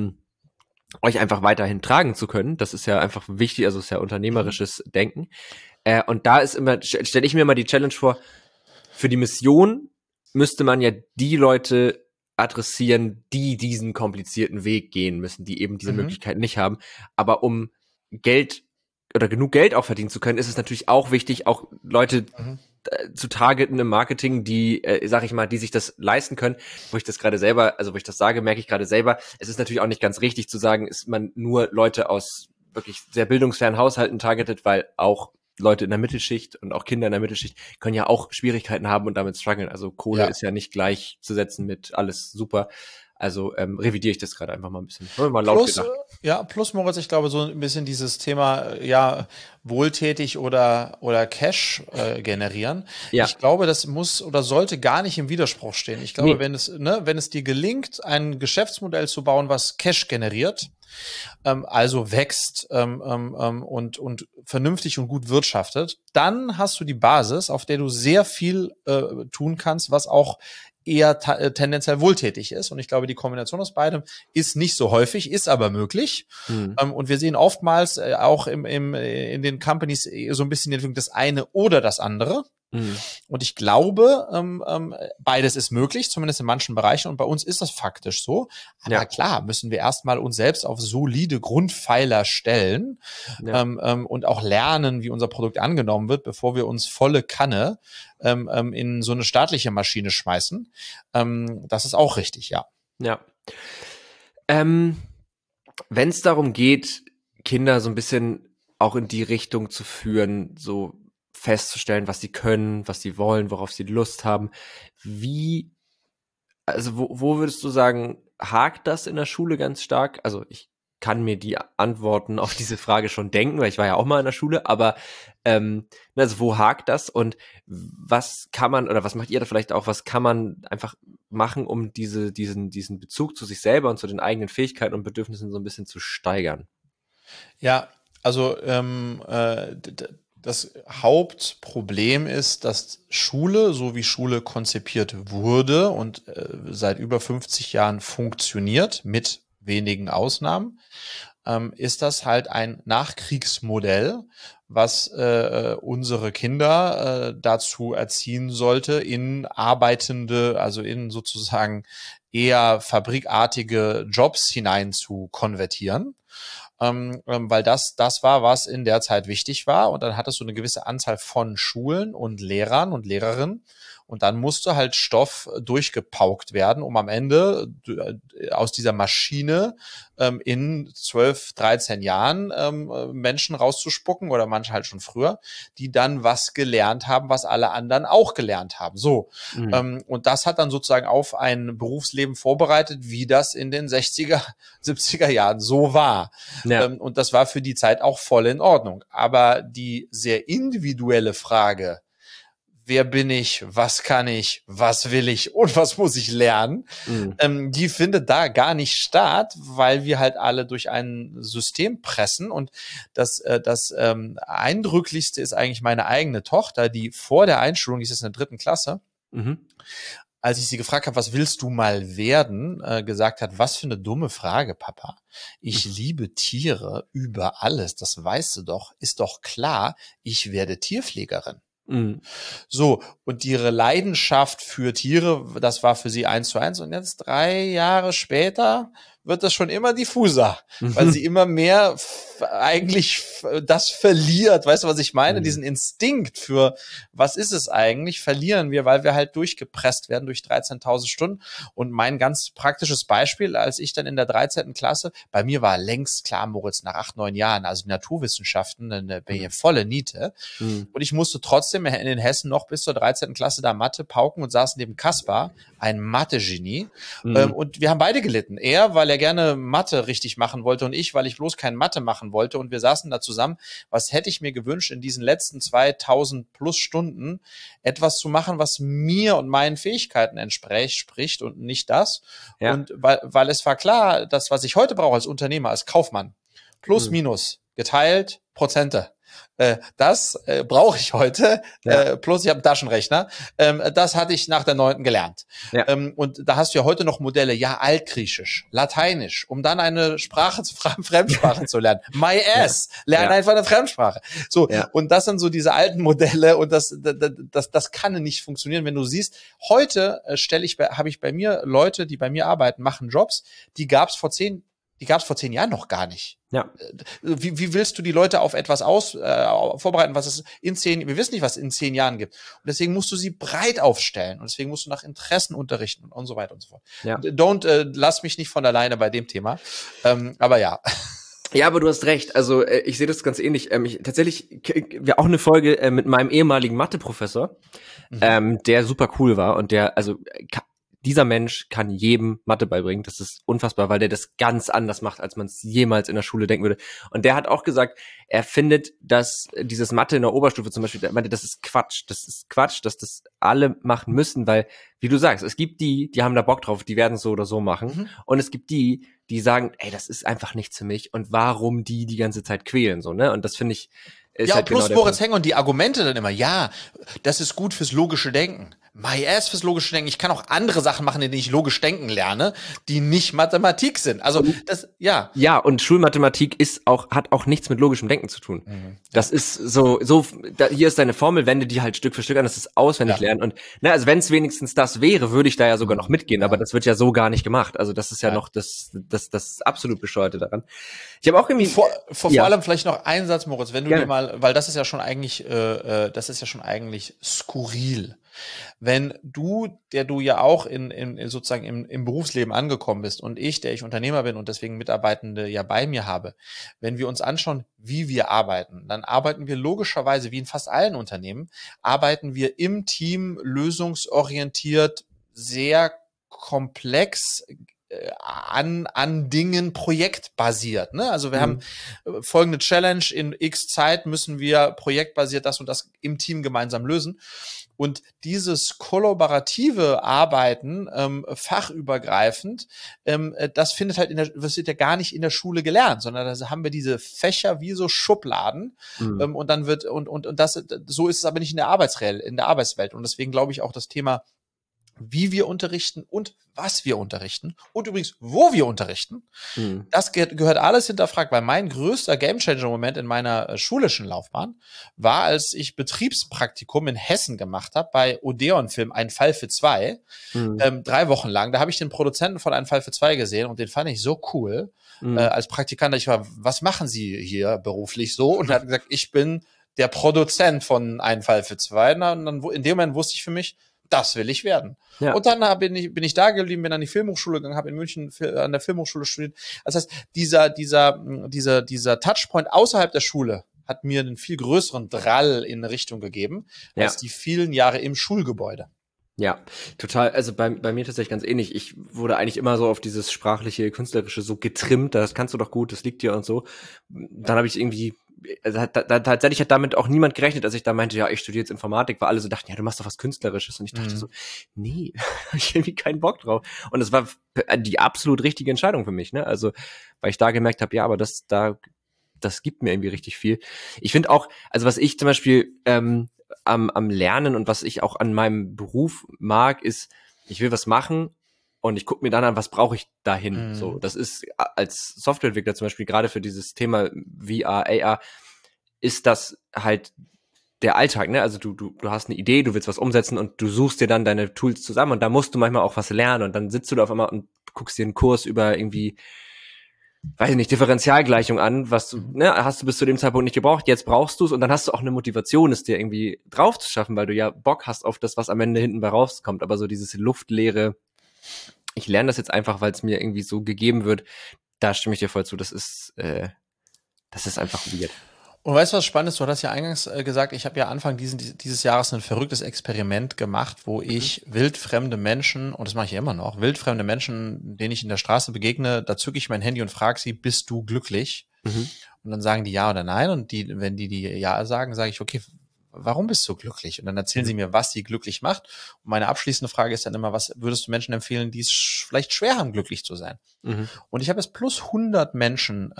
euch einfach weiterhin tragen zu können. Das ist ja einfach wichtig, also ist ja unternehmerisches Denken. Und da ist immer, stelle ich mir immer die Challenge vor, für die Mission müsste man ja die Leute adressieren, die diesen komplizierten Weg gehen müssen, die eben diese Möglichkeit nicht haben. Aber um Geld oder genug Geld auch verdienen zu können, ist es natürlich auch wichtig, auch Leute zu targeten im Marketing, die, sag ich mal, die sich das leisten können. Wo ich das sage, merke ich gerade selber, es ist natürlich auch nicht ganz richtig zu sagen, ist man nur Leute aus wirklich sehr bildungsfernen Haushalten targetet, weil auch Leute in der Mittelschicht und auch Kinder in der Mittelschicht können ja auch Schwierigkeiten haben und damit strugglen. Also Kohle ist ja nicht gleichzusetzen mit alles super. Also revidiere ich das gerade einfach mal ein bisschen. Mal laut gedacht. Plus Moritz, ich glaube, so ein bisschen dieses Thema, wohltätig oder Cash generieren. Ja. Ich glaube, das muss oder sollte gar nicht im Widerspruch stehen. Ich glaube, wenn es dir gelingt, ein Geschäftsmodell zu bauen, was Cash generiert, also wächst und vernünftig und gut wirtschaftet, dann hast du die Basis, auf der du sehr viel tun kannst, was auch eher tendenziell wohltätig ist. Und ich glaube, die Kombination aus beidem ist nicht so häufig, ist aber möglich. Und wir sehen oftmals auch in den Companies so ein bisschen die Entwicklung das eine oder das andere. Und ich glaube, beides ist möglich, zumindest in manchen Bereichen. Und bei uns ist das faktisch so. Aber klar, müssen wir erstmal uns selbst auf solide Grundpfeiler stellen und auch lernen, wie unser Produkt angenommen wird, bevor wir uns volle Kanne in so eine staatliche Maschine schmeißen. Das ist auch richtig, ja. Ja. Wenn es darum geht, Kinder so ein bisschen auch in die Richtung zu führen, so festzustellen, was sie können, was sie wollen, worauf sie Lust haben. Wo würdest du sagen, hakt das in der Schule ganz stark? Also ich kann mir die Antworten auf diese Frage schon denken, weil ich war ja auch mal in der Schule, aber also wo hakt das und was kann man, oder was macht ihr da vielleicht auch, was kann man einfach machen, um diesen Bezug zu sich selber und zu den eigenen Fähigkeiten und Bedürfnissen so ein bisschen zu steigern? Ja, also das Hauptproblem ist, dass Schule, so wie Schule konzipiert wurde und seit über 50 Jahren funktioniert, mit wenigen Ausnahmen, ist das halt ein Nachkriegsmodell, was unsere Kinder dazu erziehen sollte, in arbeitende, also in sozusagen eher fabrikartige Jobs hinein zu konvertieren. Weil das war, was in der Zeit wichtig war. Und dann hattest du eine gewisse Anzahl von Schulen und Lehrern und Lehrerinnen. Und dann musste halt Stoff durchgepaukt werden, um am Ende aus dieser Maschine in 12, 13 Jahren Menschen rauszuspucken oder manche halt schon früher, die dann was gelernt haben, was alle anderen auch gelernt haben. So. Und das hat dann sozusagen auf ein Berufsleben vorbereitet, wie das in den 60er, 70er Jahren so war. Ja. Und das war für die Zeit auch voll in Ordnung. Aber die sehr individuelle Frage, wer bin ich, was kann ich, was will ich und was muss ich lernen, die findet da gar nicht statt, weil wir halt alle durch ein System pressen. Und das Eindrücklichste ist eigentlich meine eigene Tochter, die vor der Einschulung, die ist jetzt in der 3. Klasse, als ich sie gefragt habe, was willst du mal werden, gesagt hat, was für eine dumme Frage, Papa. Ich liebe Tiere über alles, das weißt du doch, ist doch klar, ich werde Tierpflegerin. So, und ihre Leidenschaft für Tiere, das war für sie 1:1. Und jetzt 3 Jahre später wird das schon immer diffuser, weil sie immer mehr eigentlich das verliert. Weißt du, was ich meine? Diesen Instinkt für, was ist es eigentlich, verlieren wir, weil wir halt durchgepresst werden durch 13.000 Stunden. Und mein ganz praktisches Beispiel, als ich dann in der 13. Klasse, bei mir war längst klar, Moritz, nach 8, 9 Jahren, also Naturwissenschaften, eine volle Niete. Und ich musste trotzdem in den Hessen noch bis zur 13. Klasse da Mathe pauken und saß neben Kaspar, ein Mathe-Genie. Und wir haben beide gelitten. Er, weil weil er gerne Mathe richtig machen wollte und ich, weil ich bloß kein Mathe machen wollte. Und wir saßen da zusammen. Was hätte ich mir gewünscht, in diesen letzten 2000 plus Stunden etwas zu machen, was mir und meinen Fähigkeiten entspricht und nicht das. Ja. Und weil es war klar, das, was ich heute brauche als Unternehmer, als Kaufmann, plus, minus, geteilt, Prozente. Das brauche ich heute, plus ich habe einen Taschenrechner. Das hatte ich nach der 9. gelernt. Ja. Und da hast du ja heute noch Modelle, Altgriechisch, Lateinisch, um dann eine Fremdsprache zu lernen. My ass, lerne einfach eine Fremdsprache. So, und das sind so diese alten Modelle und das kann nicht funktionieren. Wenn du siehst, heute habe ich bei mir Leute, die bei mir arbeiten, machen Jobs, die gab es vor 10 Jahren noch gar nicht. Ja. Wie willst du die Leute auf etwas vorbereiten, was es wir wissen nicht, was es in 10 Jahren gibt. Und deswegen musst du sie breit aufstellen. Und deswegen musst du nach Interessen unterrichten und so weiter und so fort. Ja. Lass mich nicht von alleine bei dem Thema. Aber ja. Ja, aber du hast recht. Also ich sehe das ganz ähnlich. Tatsächlich wir auch eine Folge mit meinem ehemaligen Matheprofessor, der super cool war und dieser Mensch kann jedem Mathe beibringen. Das ist unfassbar, weil der das ganz anders macht, als man es jemals in der Schule denken würde. Und der hat auch gesagt, er findet, dass dieses Mathe in der Oberstufe zum Beispiel, er meinte, das ist Quatsch. Das ist Quatsch, dass das alle machen müssen, weil, wie du sagst, es gibt die haben da Bock drauf, die werden es so oder so machen. Und es gibt die sagen, ey, das ist einfach nichts für mich. Und warum die ganze Zeit quälen, so, ne? Und das finde ich, ist halt plus genau Moritz Henger und die Argumente dann immer, das ist gut fürs logische Denken. My ass fürs logische Denken. Ich kann auch andere Sachen machen, in denen ich logisch denken lerne, die nicht Mathematik sind. Also Ja, und Schulmathematik hat auch nichts mit logischem Denken zu tun. Das ist hier ist deine Formel, wende die halt Stück für Stück an, das ist auswendig lernen. Und also wenn es wenigstens das wäre, würde ich da ja sogar noch mitgehen, aber das wird ja so gar nicht gemacht. Also das ist ja noch das absolut Bescheuerte daran. Ich habe auch irgendwie vor allem vielleicht noch einen Satz, Moritz, wenn du dir mal, weil das ist ja schon eigentlich skurril. Wenn der du ja auch sozusagen im Berufsleben angekommen bist und der ich Unternehmer bin und deswegen Mitarbeitende ja bei mir habe, wenn wir uns anschauen, wie wir arbeiten, dann arbeiten wir logischerweise, wie in fast allen Unternehmen, arbeiten wir im Team lösungsorientiert, sehr komplex an Dingen projektbasiert, ne? Also wir haben folgende Challenge, in X Zeit müssen wir projektbasiert das und das im Team gemeinsam lösen. Und dieses kollaborative Arbeiten, fachübergreifend, das wird ja gar nicht in der Schule gelernt, sondern da haben wir diese Fächer wie so Schubladen, und dann so ist es aber nicht in der Arbeitswelt. Und deswegen glaube ich auch das Thema, wie wir unterrichten und was wir unterrichten und übrigens, wo wir unterrichten, das gehört alles hinterfragt, weil mein größter Gamechanger-Moment in meiner schulischen Laufbahn war, als ich Betriebspraktikum in Hessen gemacht habe bei Odeon Film Ein Fall für zwei, 3 Wochen lang. Da habe ich den Produzenten von Ein Fall für zwei gesehen und den fand ich so cool als Praktikant. Ich war, was machen Sie hier beruflich so? Und er hat gesagt, ich bin der Produzent von Ein Fall für zwei. Und dann, in dem Moment wusste ich für mich, das will ich werden. Ja. Und dann bin ich da geblieben, bin an die Filmhochschule gegangen, habe in München an der Filmhochschule studiert. Das heißt, dieser Touchpoint außerhalb der Schule hat mir einen viel größeren Drall in eine Richtung gegeben, als die vielen Jahre im Schulgebäude. Ja, total. Also bei mir tatsächlich ganz ähnlich. Ich wurde eigentlich immer so auf dieses sprachliche, künstlerische so getrimmt. Das kannst du doch gut, das liegt dir und so. Dann habe ich irgendwie tatsächlich hat damit auch niemand gerechnet, als ich da meinte, ja, ich studiere jetzt Informatik, weil alle so dachten, ja, du machst doch was Künstlerisches. Und ich dachte so, nee, ich habe irgendwie keinen Bock drauf. Und es war die absolut richtige Entscheidung für mich, ne? Also, weil ich da gemerkt habe, ja, aber das gibt mir irgendwie richtig viel. Ich finde auch, also was ich zum Beispiel am Lernen und was ich auch an meinem Beruf mag, ist, ich will was machen und ich gucke mir dann an, was brauche ich dahin. So, das ist als Softwareentwickler zum Beispiel gerade für dieses Thema VR, AR, ist das halt der Alltag, ne? Also du hast eine Idee, du willst was umsetzen und du suchst dir dann deine Tools zusammen und da musst du manchmal auch was lernen und dann sitzt du da auf einmal und guckst dir einen Kurs über irgendwie, weiß ich nicht, Differentialgleichung an, was du, ne, hast du bis zu dem Zeitpunkt nicht gebraucht, jetzt brauchst du es und dann hast du auch eine Motivation, es dir irgendwie drauf zu schaffen, weil du ja Bock hast auf das, was am Ende hinten bei rauskommt, aber so dieses luftleere, ich lerne das jetzt einfach, weil es mir irgendwie so gegeben wird, da stimme ich dir voll zu, das ist einfach weird. Und weißt du, was spannend ist? Du hattest ja eingangs gesagt, ich habe ja Anfang dieses Jahres ein verrücktes Experiment gemacht, wo ich wildfremde Menschen, und das mache ich ja immer noch, wildfremde Menschen, denen ich in der Straße begegne, da zücke ich mein Handy und frage sie, bist du glücklich? Mhm. Und dann sagen die ja oder nein. Und wenn die ja sagen, sage ich, okay, warum bist du glücklich? Und dann erzählen sie mir, was sie glücklich macht. Und meine abschließende Frage ist dann immer, was würdest du Menschen empfehlen, die es vielleicht schwer haben, glücklich zu sein? Mhm. Und ich habe jetzt plus 100 Menschen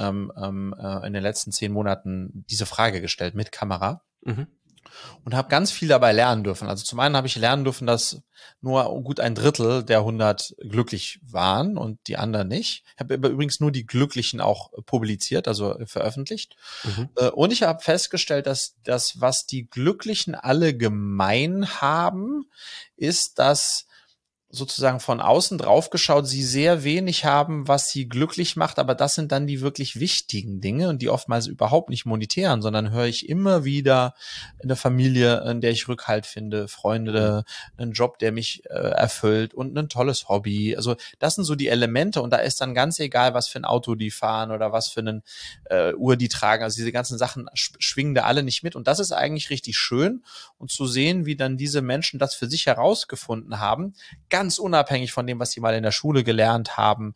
in den letzten 10 Monaten diese Frage gestellt mit Kamera. Mhm. Und habe ganz viel dabei lernen dürfen. Also zum einen habe ich lernen dürfen, dass nur gut ein Drittel der 100 glücklich waren und die anderen nicht. Ich habe übrigens nur die Glücklichen auch publiziert, also veröffentlicht. Mhm. Und ich habe festgestellt, dass das, was die Glücklichen alle gemein haben, ist, dass sozusagen von außen drauf geschaut, sie sehr wenig haben, was sie glücklich macht, aber das sind dann die wirklich wichtigen Dinge und die oftmals überhaupt nicht monetären, sondern höre ich immer wieder in der Familie, in der ich Rückhalt finde, Freunde, einen Job, der mich erfüllt und ein tolles Hobby. Also das sind so die Elemente und da ist dann ganz egal, was für ein Auto die fahren oder was für eine Uhr die tragen. Also diese ganzen Sachen schwingen da alle nicht mit und das ist eigentlich richtig schön und zu sehen, wie dann diese Menschen das für sich herausgefunden haben, ganz unabhängig von dem, was sie mal in der Schule gelernt haben.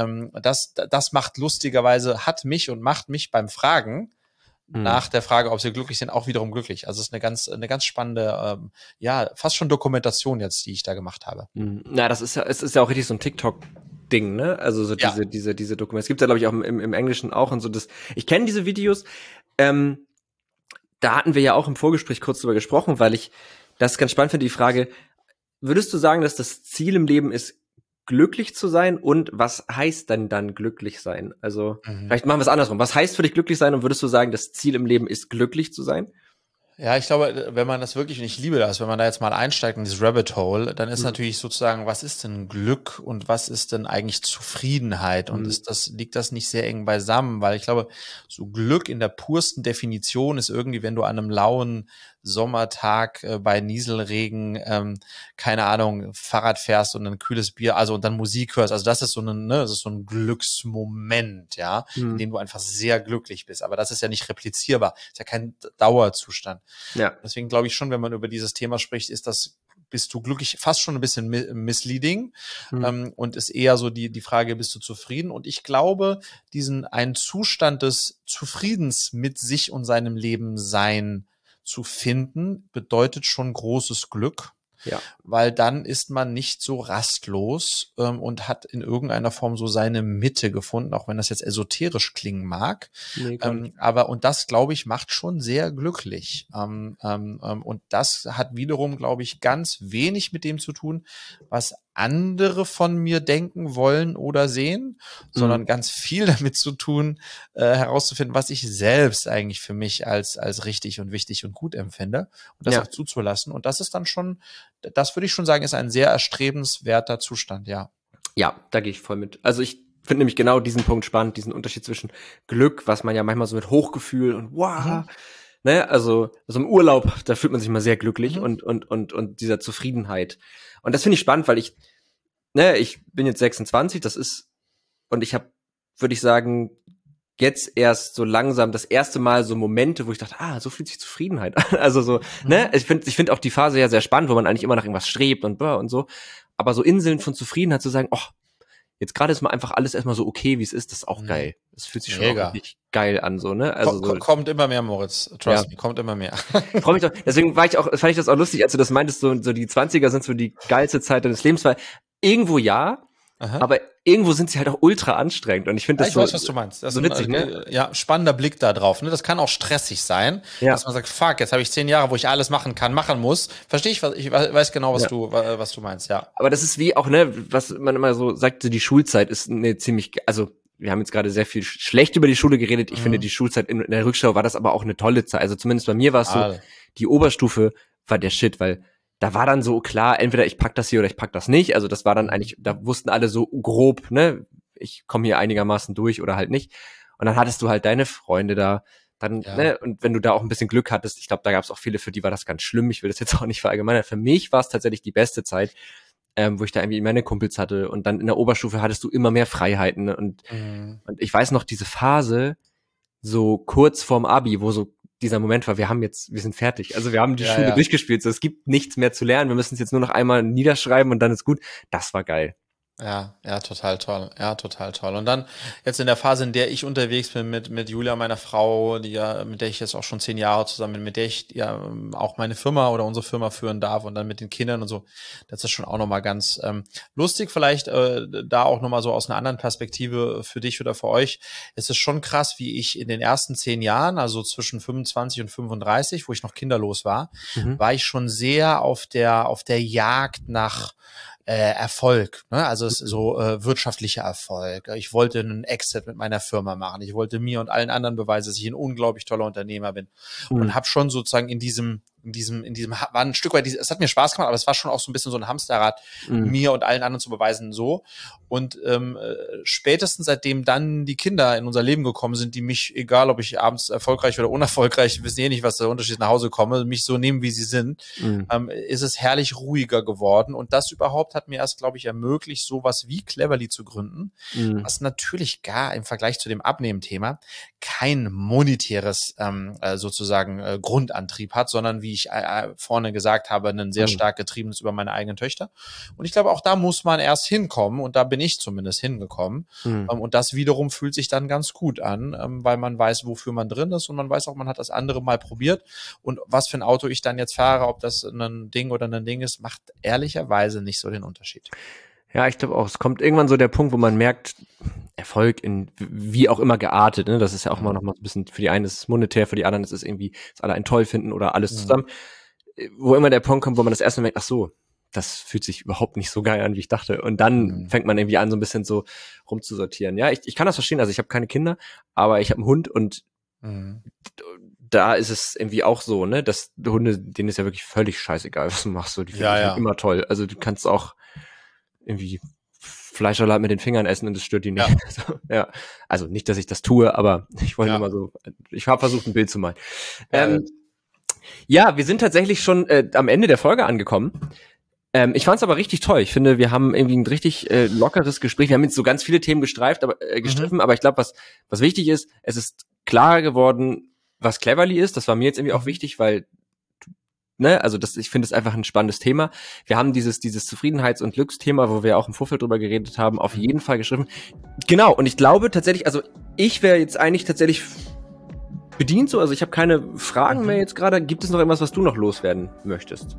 Das macht lustigerweise, hat mich und macht mich beim Fragen nach der Frage, ob sie glücklich sind, auch wiederum glücklich. Also es ist eine ganz spannende, fast schon Dokumentation jetzt, die ich da gemacht habe. Na, es ist ja auch richtig so ein TikTok-Ding, ne? Also so diese Dokumente. Es gibt ja, glaube ich, auch im Englischen auch und so das. Ich kenne diese Videos. Da hatten wir ja auch im Vorgespräch kurz drüber gesprochen, weil ich das ganz spannend finde, die Frage, würdest du sagen, dass das Ziel im Leben ist, glücklich zu sein? Und was heißt denn dann glücklich sein? Also, vielleicht machen wir es andersrum. Was heißt für dich glücklich sein? Und würdest du sagen, das Ziel im Leben ist, glücklich zu sein? Ja, ich glaube, wenn man das wirklich, und ich liebe das, wenn man da jetzt mal einsteigt in dieses Rabbit Hole, dann ist natürlich sozusagen, was ist denn Glück und was ist denn eigentlich Zufriedenheit? Und liegt das nicht sehr eng beisammen? Weil ich glaube, so Glück in der pursten Definition ist irgendwie, wenn du an einem lauen Sommertag bei Nieselregen, keine Ahnung, Fahrrad fährst und ein kühles Bier, also und dann Musik hörst. Also das ist das ist so ein Glücksmoment, ja, in dem du einfach sehr glücklich bist. Aber das ist ja nicht replizierbar, ist ja kein Dauerzustand. Ja. Deswegen glaube ich schon, wenn man über dieses Thema spricht, bist du glücklich, fast schon ein bisschen misleading und ist eher so die Frage, bist du zufrieden? Und ich glaube, einen Zustand des Zufriedens mit sich und seinem Leben sein zu finden, bedeutet schon großes Glück. Ja. Weil dann ist man nicht so rastlos und hat in irgendeiner Form so seine Mitte gefunden, auch wenn das jetzt esoterisch klingen mag. Nee, Und das, glaube ich, macht schon sehr glücklich. Und das hat wiederum, glaube ich, ganz wenig mit dem zu tun, was andere von mir denken wollen oder sehen, sondern ganz viel damit zu tun, herauszufinden, was ich selbst eigentlich für mich als richtig und wichtig und gut empfinde und das auch zuzulassen. Und das ist dann schon, das würde ich schon sagen, ist ein sehr erstrebenswerter Zustand, ja. Ja, da gehe ich voll mit. Also ich finde nämlich genau diesen Punkt spannend, diesen Unterschied zwischen Glück, was man ja manchmal so mit Hochgefühl und wow, ne, also im Urlaub, da fühlt man sich mal sehr glücklich und dieser Zufriedenheit. Und das finde ich spannend, weil ich bin jetzt 26, und ich habe, würde ich sagen, jetzt erst so langsam das erste Mal so Momente, wo ich dachte, so fühlt sich Zufriedenheit an. Also so, ne, ich finde auch die Phase ja sehr spannend, wo man eigentlich immer nach irgendwas strebt und so. Aber so Inseln von Zufriedenheit zu sagen, jetzt gerade ist mal einfach alles erstmal so okay, wie es ist, das ist auch geil. Das fühlt sich schon auch richtig geil an, so, ne? Also kommt immer mehr, Moritz. Trust me, kommt immer mehr. Ich freue mich doch. Deswegen fand ich das auch lustig, als du das meintest, so die 20er sind so die geilste Zeit deines Lebens, weil irgendwo aber irgendwo sind sie halt auch ultra anstrengend und ich finde das ich weiß, was du meinst. Das so witzig, ne? Ja, spannender Blick da drauf. Ne? Das kann auch stressig sein, dass man sagt, fuck, jetzt habe ich 10 Jahre, wo ich alles machen muss. Verstehe ich weiß genau, was du meinst, ja. Aber das ist wie auch, ne, was man immer so sagt, die Schulzeit ist also wir haben jetzt gerade sehr viel schlecht über die Schule geredet. Ich finde, die Schulzeit in der Rückschau war das aber auch eine tolle Zeit. Also zumindest bei mir war es so, die Oberstufe war der Shit, weil da war dann so klar, entweder ich pack das hier oder ich pack das nicht. Also das war dann eigentlich, da wussten alle so grob, ne, ich komme hier einigermaßen durch oder halt nicht. Und dann hattest du halt deine Freunde da, dann, ne, und wenn du da auch ein bisschen Glück hattest, ich glaube, da gab es auch viele, für die war das ganz schlimm. Ich will das jetzt auch nicht verallgemeinern. Für mich war es tatsächlich die beste Zeit, wo ich da irgendwie meine Kumpels hatte. Und dann in der Oberstufe hattest du immer mehr Freiheiten. Und ich weiß noch, diese Phase, so kurz vorm Abi, wo so dieser Moment war, wir sind fertig. Also wir haben die Schule durchgespielt. So, es gibt nichts mehr zu lernen. Wir müssen es jetzt nur noch einmal niederschreiben und dann ist gut. Das war geil. Ja, total toll. Ja, total toll. Und dann jetzt in der Phase, in der ich unterwegs bin mit Julia, meiner Frau, mit der ich jetzt auch schon 10 Jahre zusammen bin, mit der ich ja auch meine Firma oder unsere Firma führen darf und dann mit den Kindern und so, das ist schon auch nochmal ganz lustig. Vielleicht da auch nochmal so aus einer anderen Perspektive für dich oder für euch. Es ist schon krass, wie ich in den ersten 10 Jahren, also zwischen 25 und 35, wo ich noch kinderlos war, war ich schon sehr auf der Jagd nach Erfolg, ne? Also es ist so wirtschaftlicher Erfolg. Ich wollte einen Exit mit meiner Firma machen. Ich wollte mir und allen anderen beweisen, dass ich ein unglaublich toller Unternehmer bin und habe schon sozusagen in diesem war ein Stück weit, es hat mir Spaß gemacht, aber es war schon auch so ein bisschen so ein Hamsterrad, mir und allen anderen zu beweisen, so. Und spätestens seitdem dann die Kinder in unser Leben gekommen sind, die mich, egal ob ich abends erfolgreich oder unerfolgreich, wissen eh nicht, was der Unterschied, nach Hause komme, mich so nehmen, wie sie sind, ist es herrlich ruhiger geworden. Und das überhaupt hat mir erst, glaube ich, ermöglicht, sowas wie Cleverly zu gründen, was natürlich gar im Vergleich zu dem Abnehmen-Thema kein monetäres sozusagen Grundantrieb hat, sondern wie ich vorne gesagt habe, ein sehr stark getriebenes über meine eigenen Töchter. Und ich glaube, auch da muss man erst hinkommen und da bin ich zumindest hingekommen. Und das wiederum fühlt sich dann ganz gut an, weil man weiß, wofür man drin ist und man weiß auch, man hat das andere mal probiert und was für ein Auto ich dann jetzt fahre, ob das ein Ding oder ein Ding ist, macht ehrlicherweise nicht so den Unterschied. Ja, ich glaube auch, es kommt irgendwann so der Punkt, wo man merkt, Erfolg in wie auch immer geartet, ne? Das ist ja auch immer noch mal ein bisschen, für die einen ist es monetär, für die anderen ist es irgendwie, dass alle einen toll finden oder alles zusammen. Wo immer der Punkt kommt, wo man das erste Mal merkt, ach so, das fühlt sich überhaupt nicht so geil an, wie ich dachte. Und dann fängt man irgendwie an, so ein bisschen so rumzusortieren. Ja, ich kann das verstehen, also ich habe keine Kinder, aber ich habe einen Hund und da ist es irgendwie auch so, ne, dass Hunde, denen ist ja wirklich völlig scheißegal, was du machst. So, die finden ich immer toll. Also du kannst auch irgendwie Fleischsalat mit den Fingern essen und das stört die nicht. Ja. So, ja. Also nicht, dass ich das tue, aber ich wollte immer so, ich habe versucht, ein Bild zu malen. Ja, wir sind tatsächlich schon am Ende der Folge angekommen. Ich fand es aber richtig toll. Ich finde, wir haben irgendwie ein richtig lockeres Gespräch. Wir haben jetzt so ganz viele Themen gestriffen, aber ich glaube, was wichtig ist, es ist klar geworden, was Cleverly ist. Das war mir jetzt irgendwie auch wichtig, weil also ich finde es einfach ein spannendes Thema. Wir haben dieses Zufriedenheits- und Glücksthema, wo wir auch im Vorfeld drüber geredet haben, auf jeden Fall geschrieben. Genau, und ich glaube tatsächlich, also ich wäre jetzt eigentlich tatsächlich bedient so, also ich habe keine Fragen mehr jetzt gerade. Gibt es noch irgendwas, was du noch loswerden möchtest?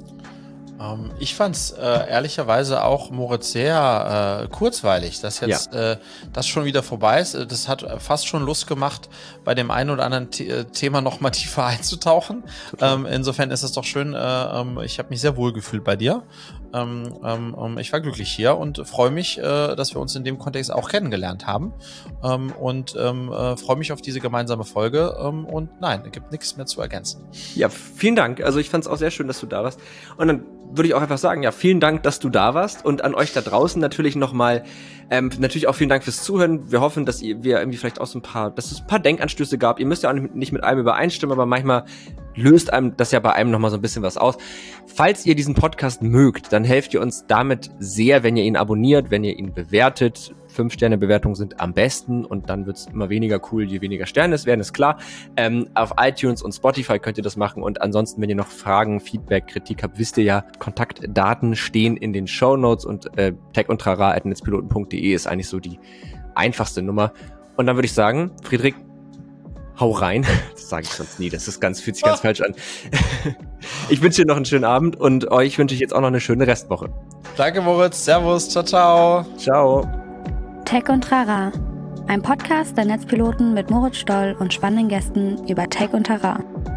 Ich fand's ehrlicherweise auch, Moritz, sehr kurzweilig, dass jetzt das schon wieder vorbei ist. Das hat fast schon Lust gemacht, bei dem einen oder anderen Thema noch mal tiefer einzutauchen. Insofern ist es doch schön. Ich habe mich sehr wohl gefühlt bei dir. Ich war glücklich hier und freue mich, dass wir uns in dem Kontext auch kennengelernt haben. Und freue mich auf diese gemeinsame Folge. Und nein, es gibt nichts mehr zu ergänzen. Ja, vielen Dank. Also ich fand es auch sehr schön, dass du da warst. Und dann würde ich auch einfach sagen, ja, vielen Dank, dass du da warst und an euch da draußen natürlich nochmal, natürlich auch vielen Dank fürs Zuhören. Wir hoffen, dass wir irgendwie vielleicht auch dass es ein paar Denkanstöße gab. Ihr müsst ja auch nicht mit allem übereinstimmen, aber manchmal löst einem das ja bei einem nochmal so ein bisschen was aus. Falls ihr diesen Podcast mögt, dann helft ihr uns damit sehr, wenn ihr ihn abonniert, wenn ihr ihn bewertet. 5-Sterne-Bewertungen sind am besten und dann wird's immer weniger cool, je weniger Sterne es werden, ist klar. Auf iTunes und Spotify könnt ihr das machen und ansonsten, wenn ihr noch Fragen, Feedback, Kritik habt, wisst ihr ja, Kontaktdaten stehen in den Shownotes und techundtrara@netzpiloten.de ist eigentlich so die einfachste Nummer. Und dann würde ich sagen, Friedrich, hau rein. Das sage ich sonst nie, fühlt sich ganz falsch an. Ich wünsche dir noch einen schönen Abend und euch wünsche ich jetzt auch noch eine schöne Restwoche. Danke, Moritz. Servus. Ciao, ciao. Ciao. Tech und Trara, ein Podcast der Netzpiloten mit Moritz Stoll und spannenden Gästen über Tech und Trara.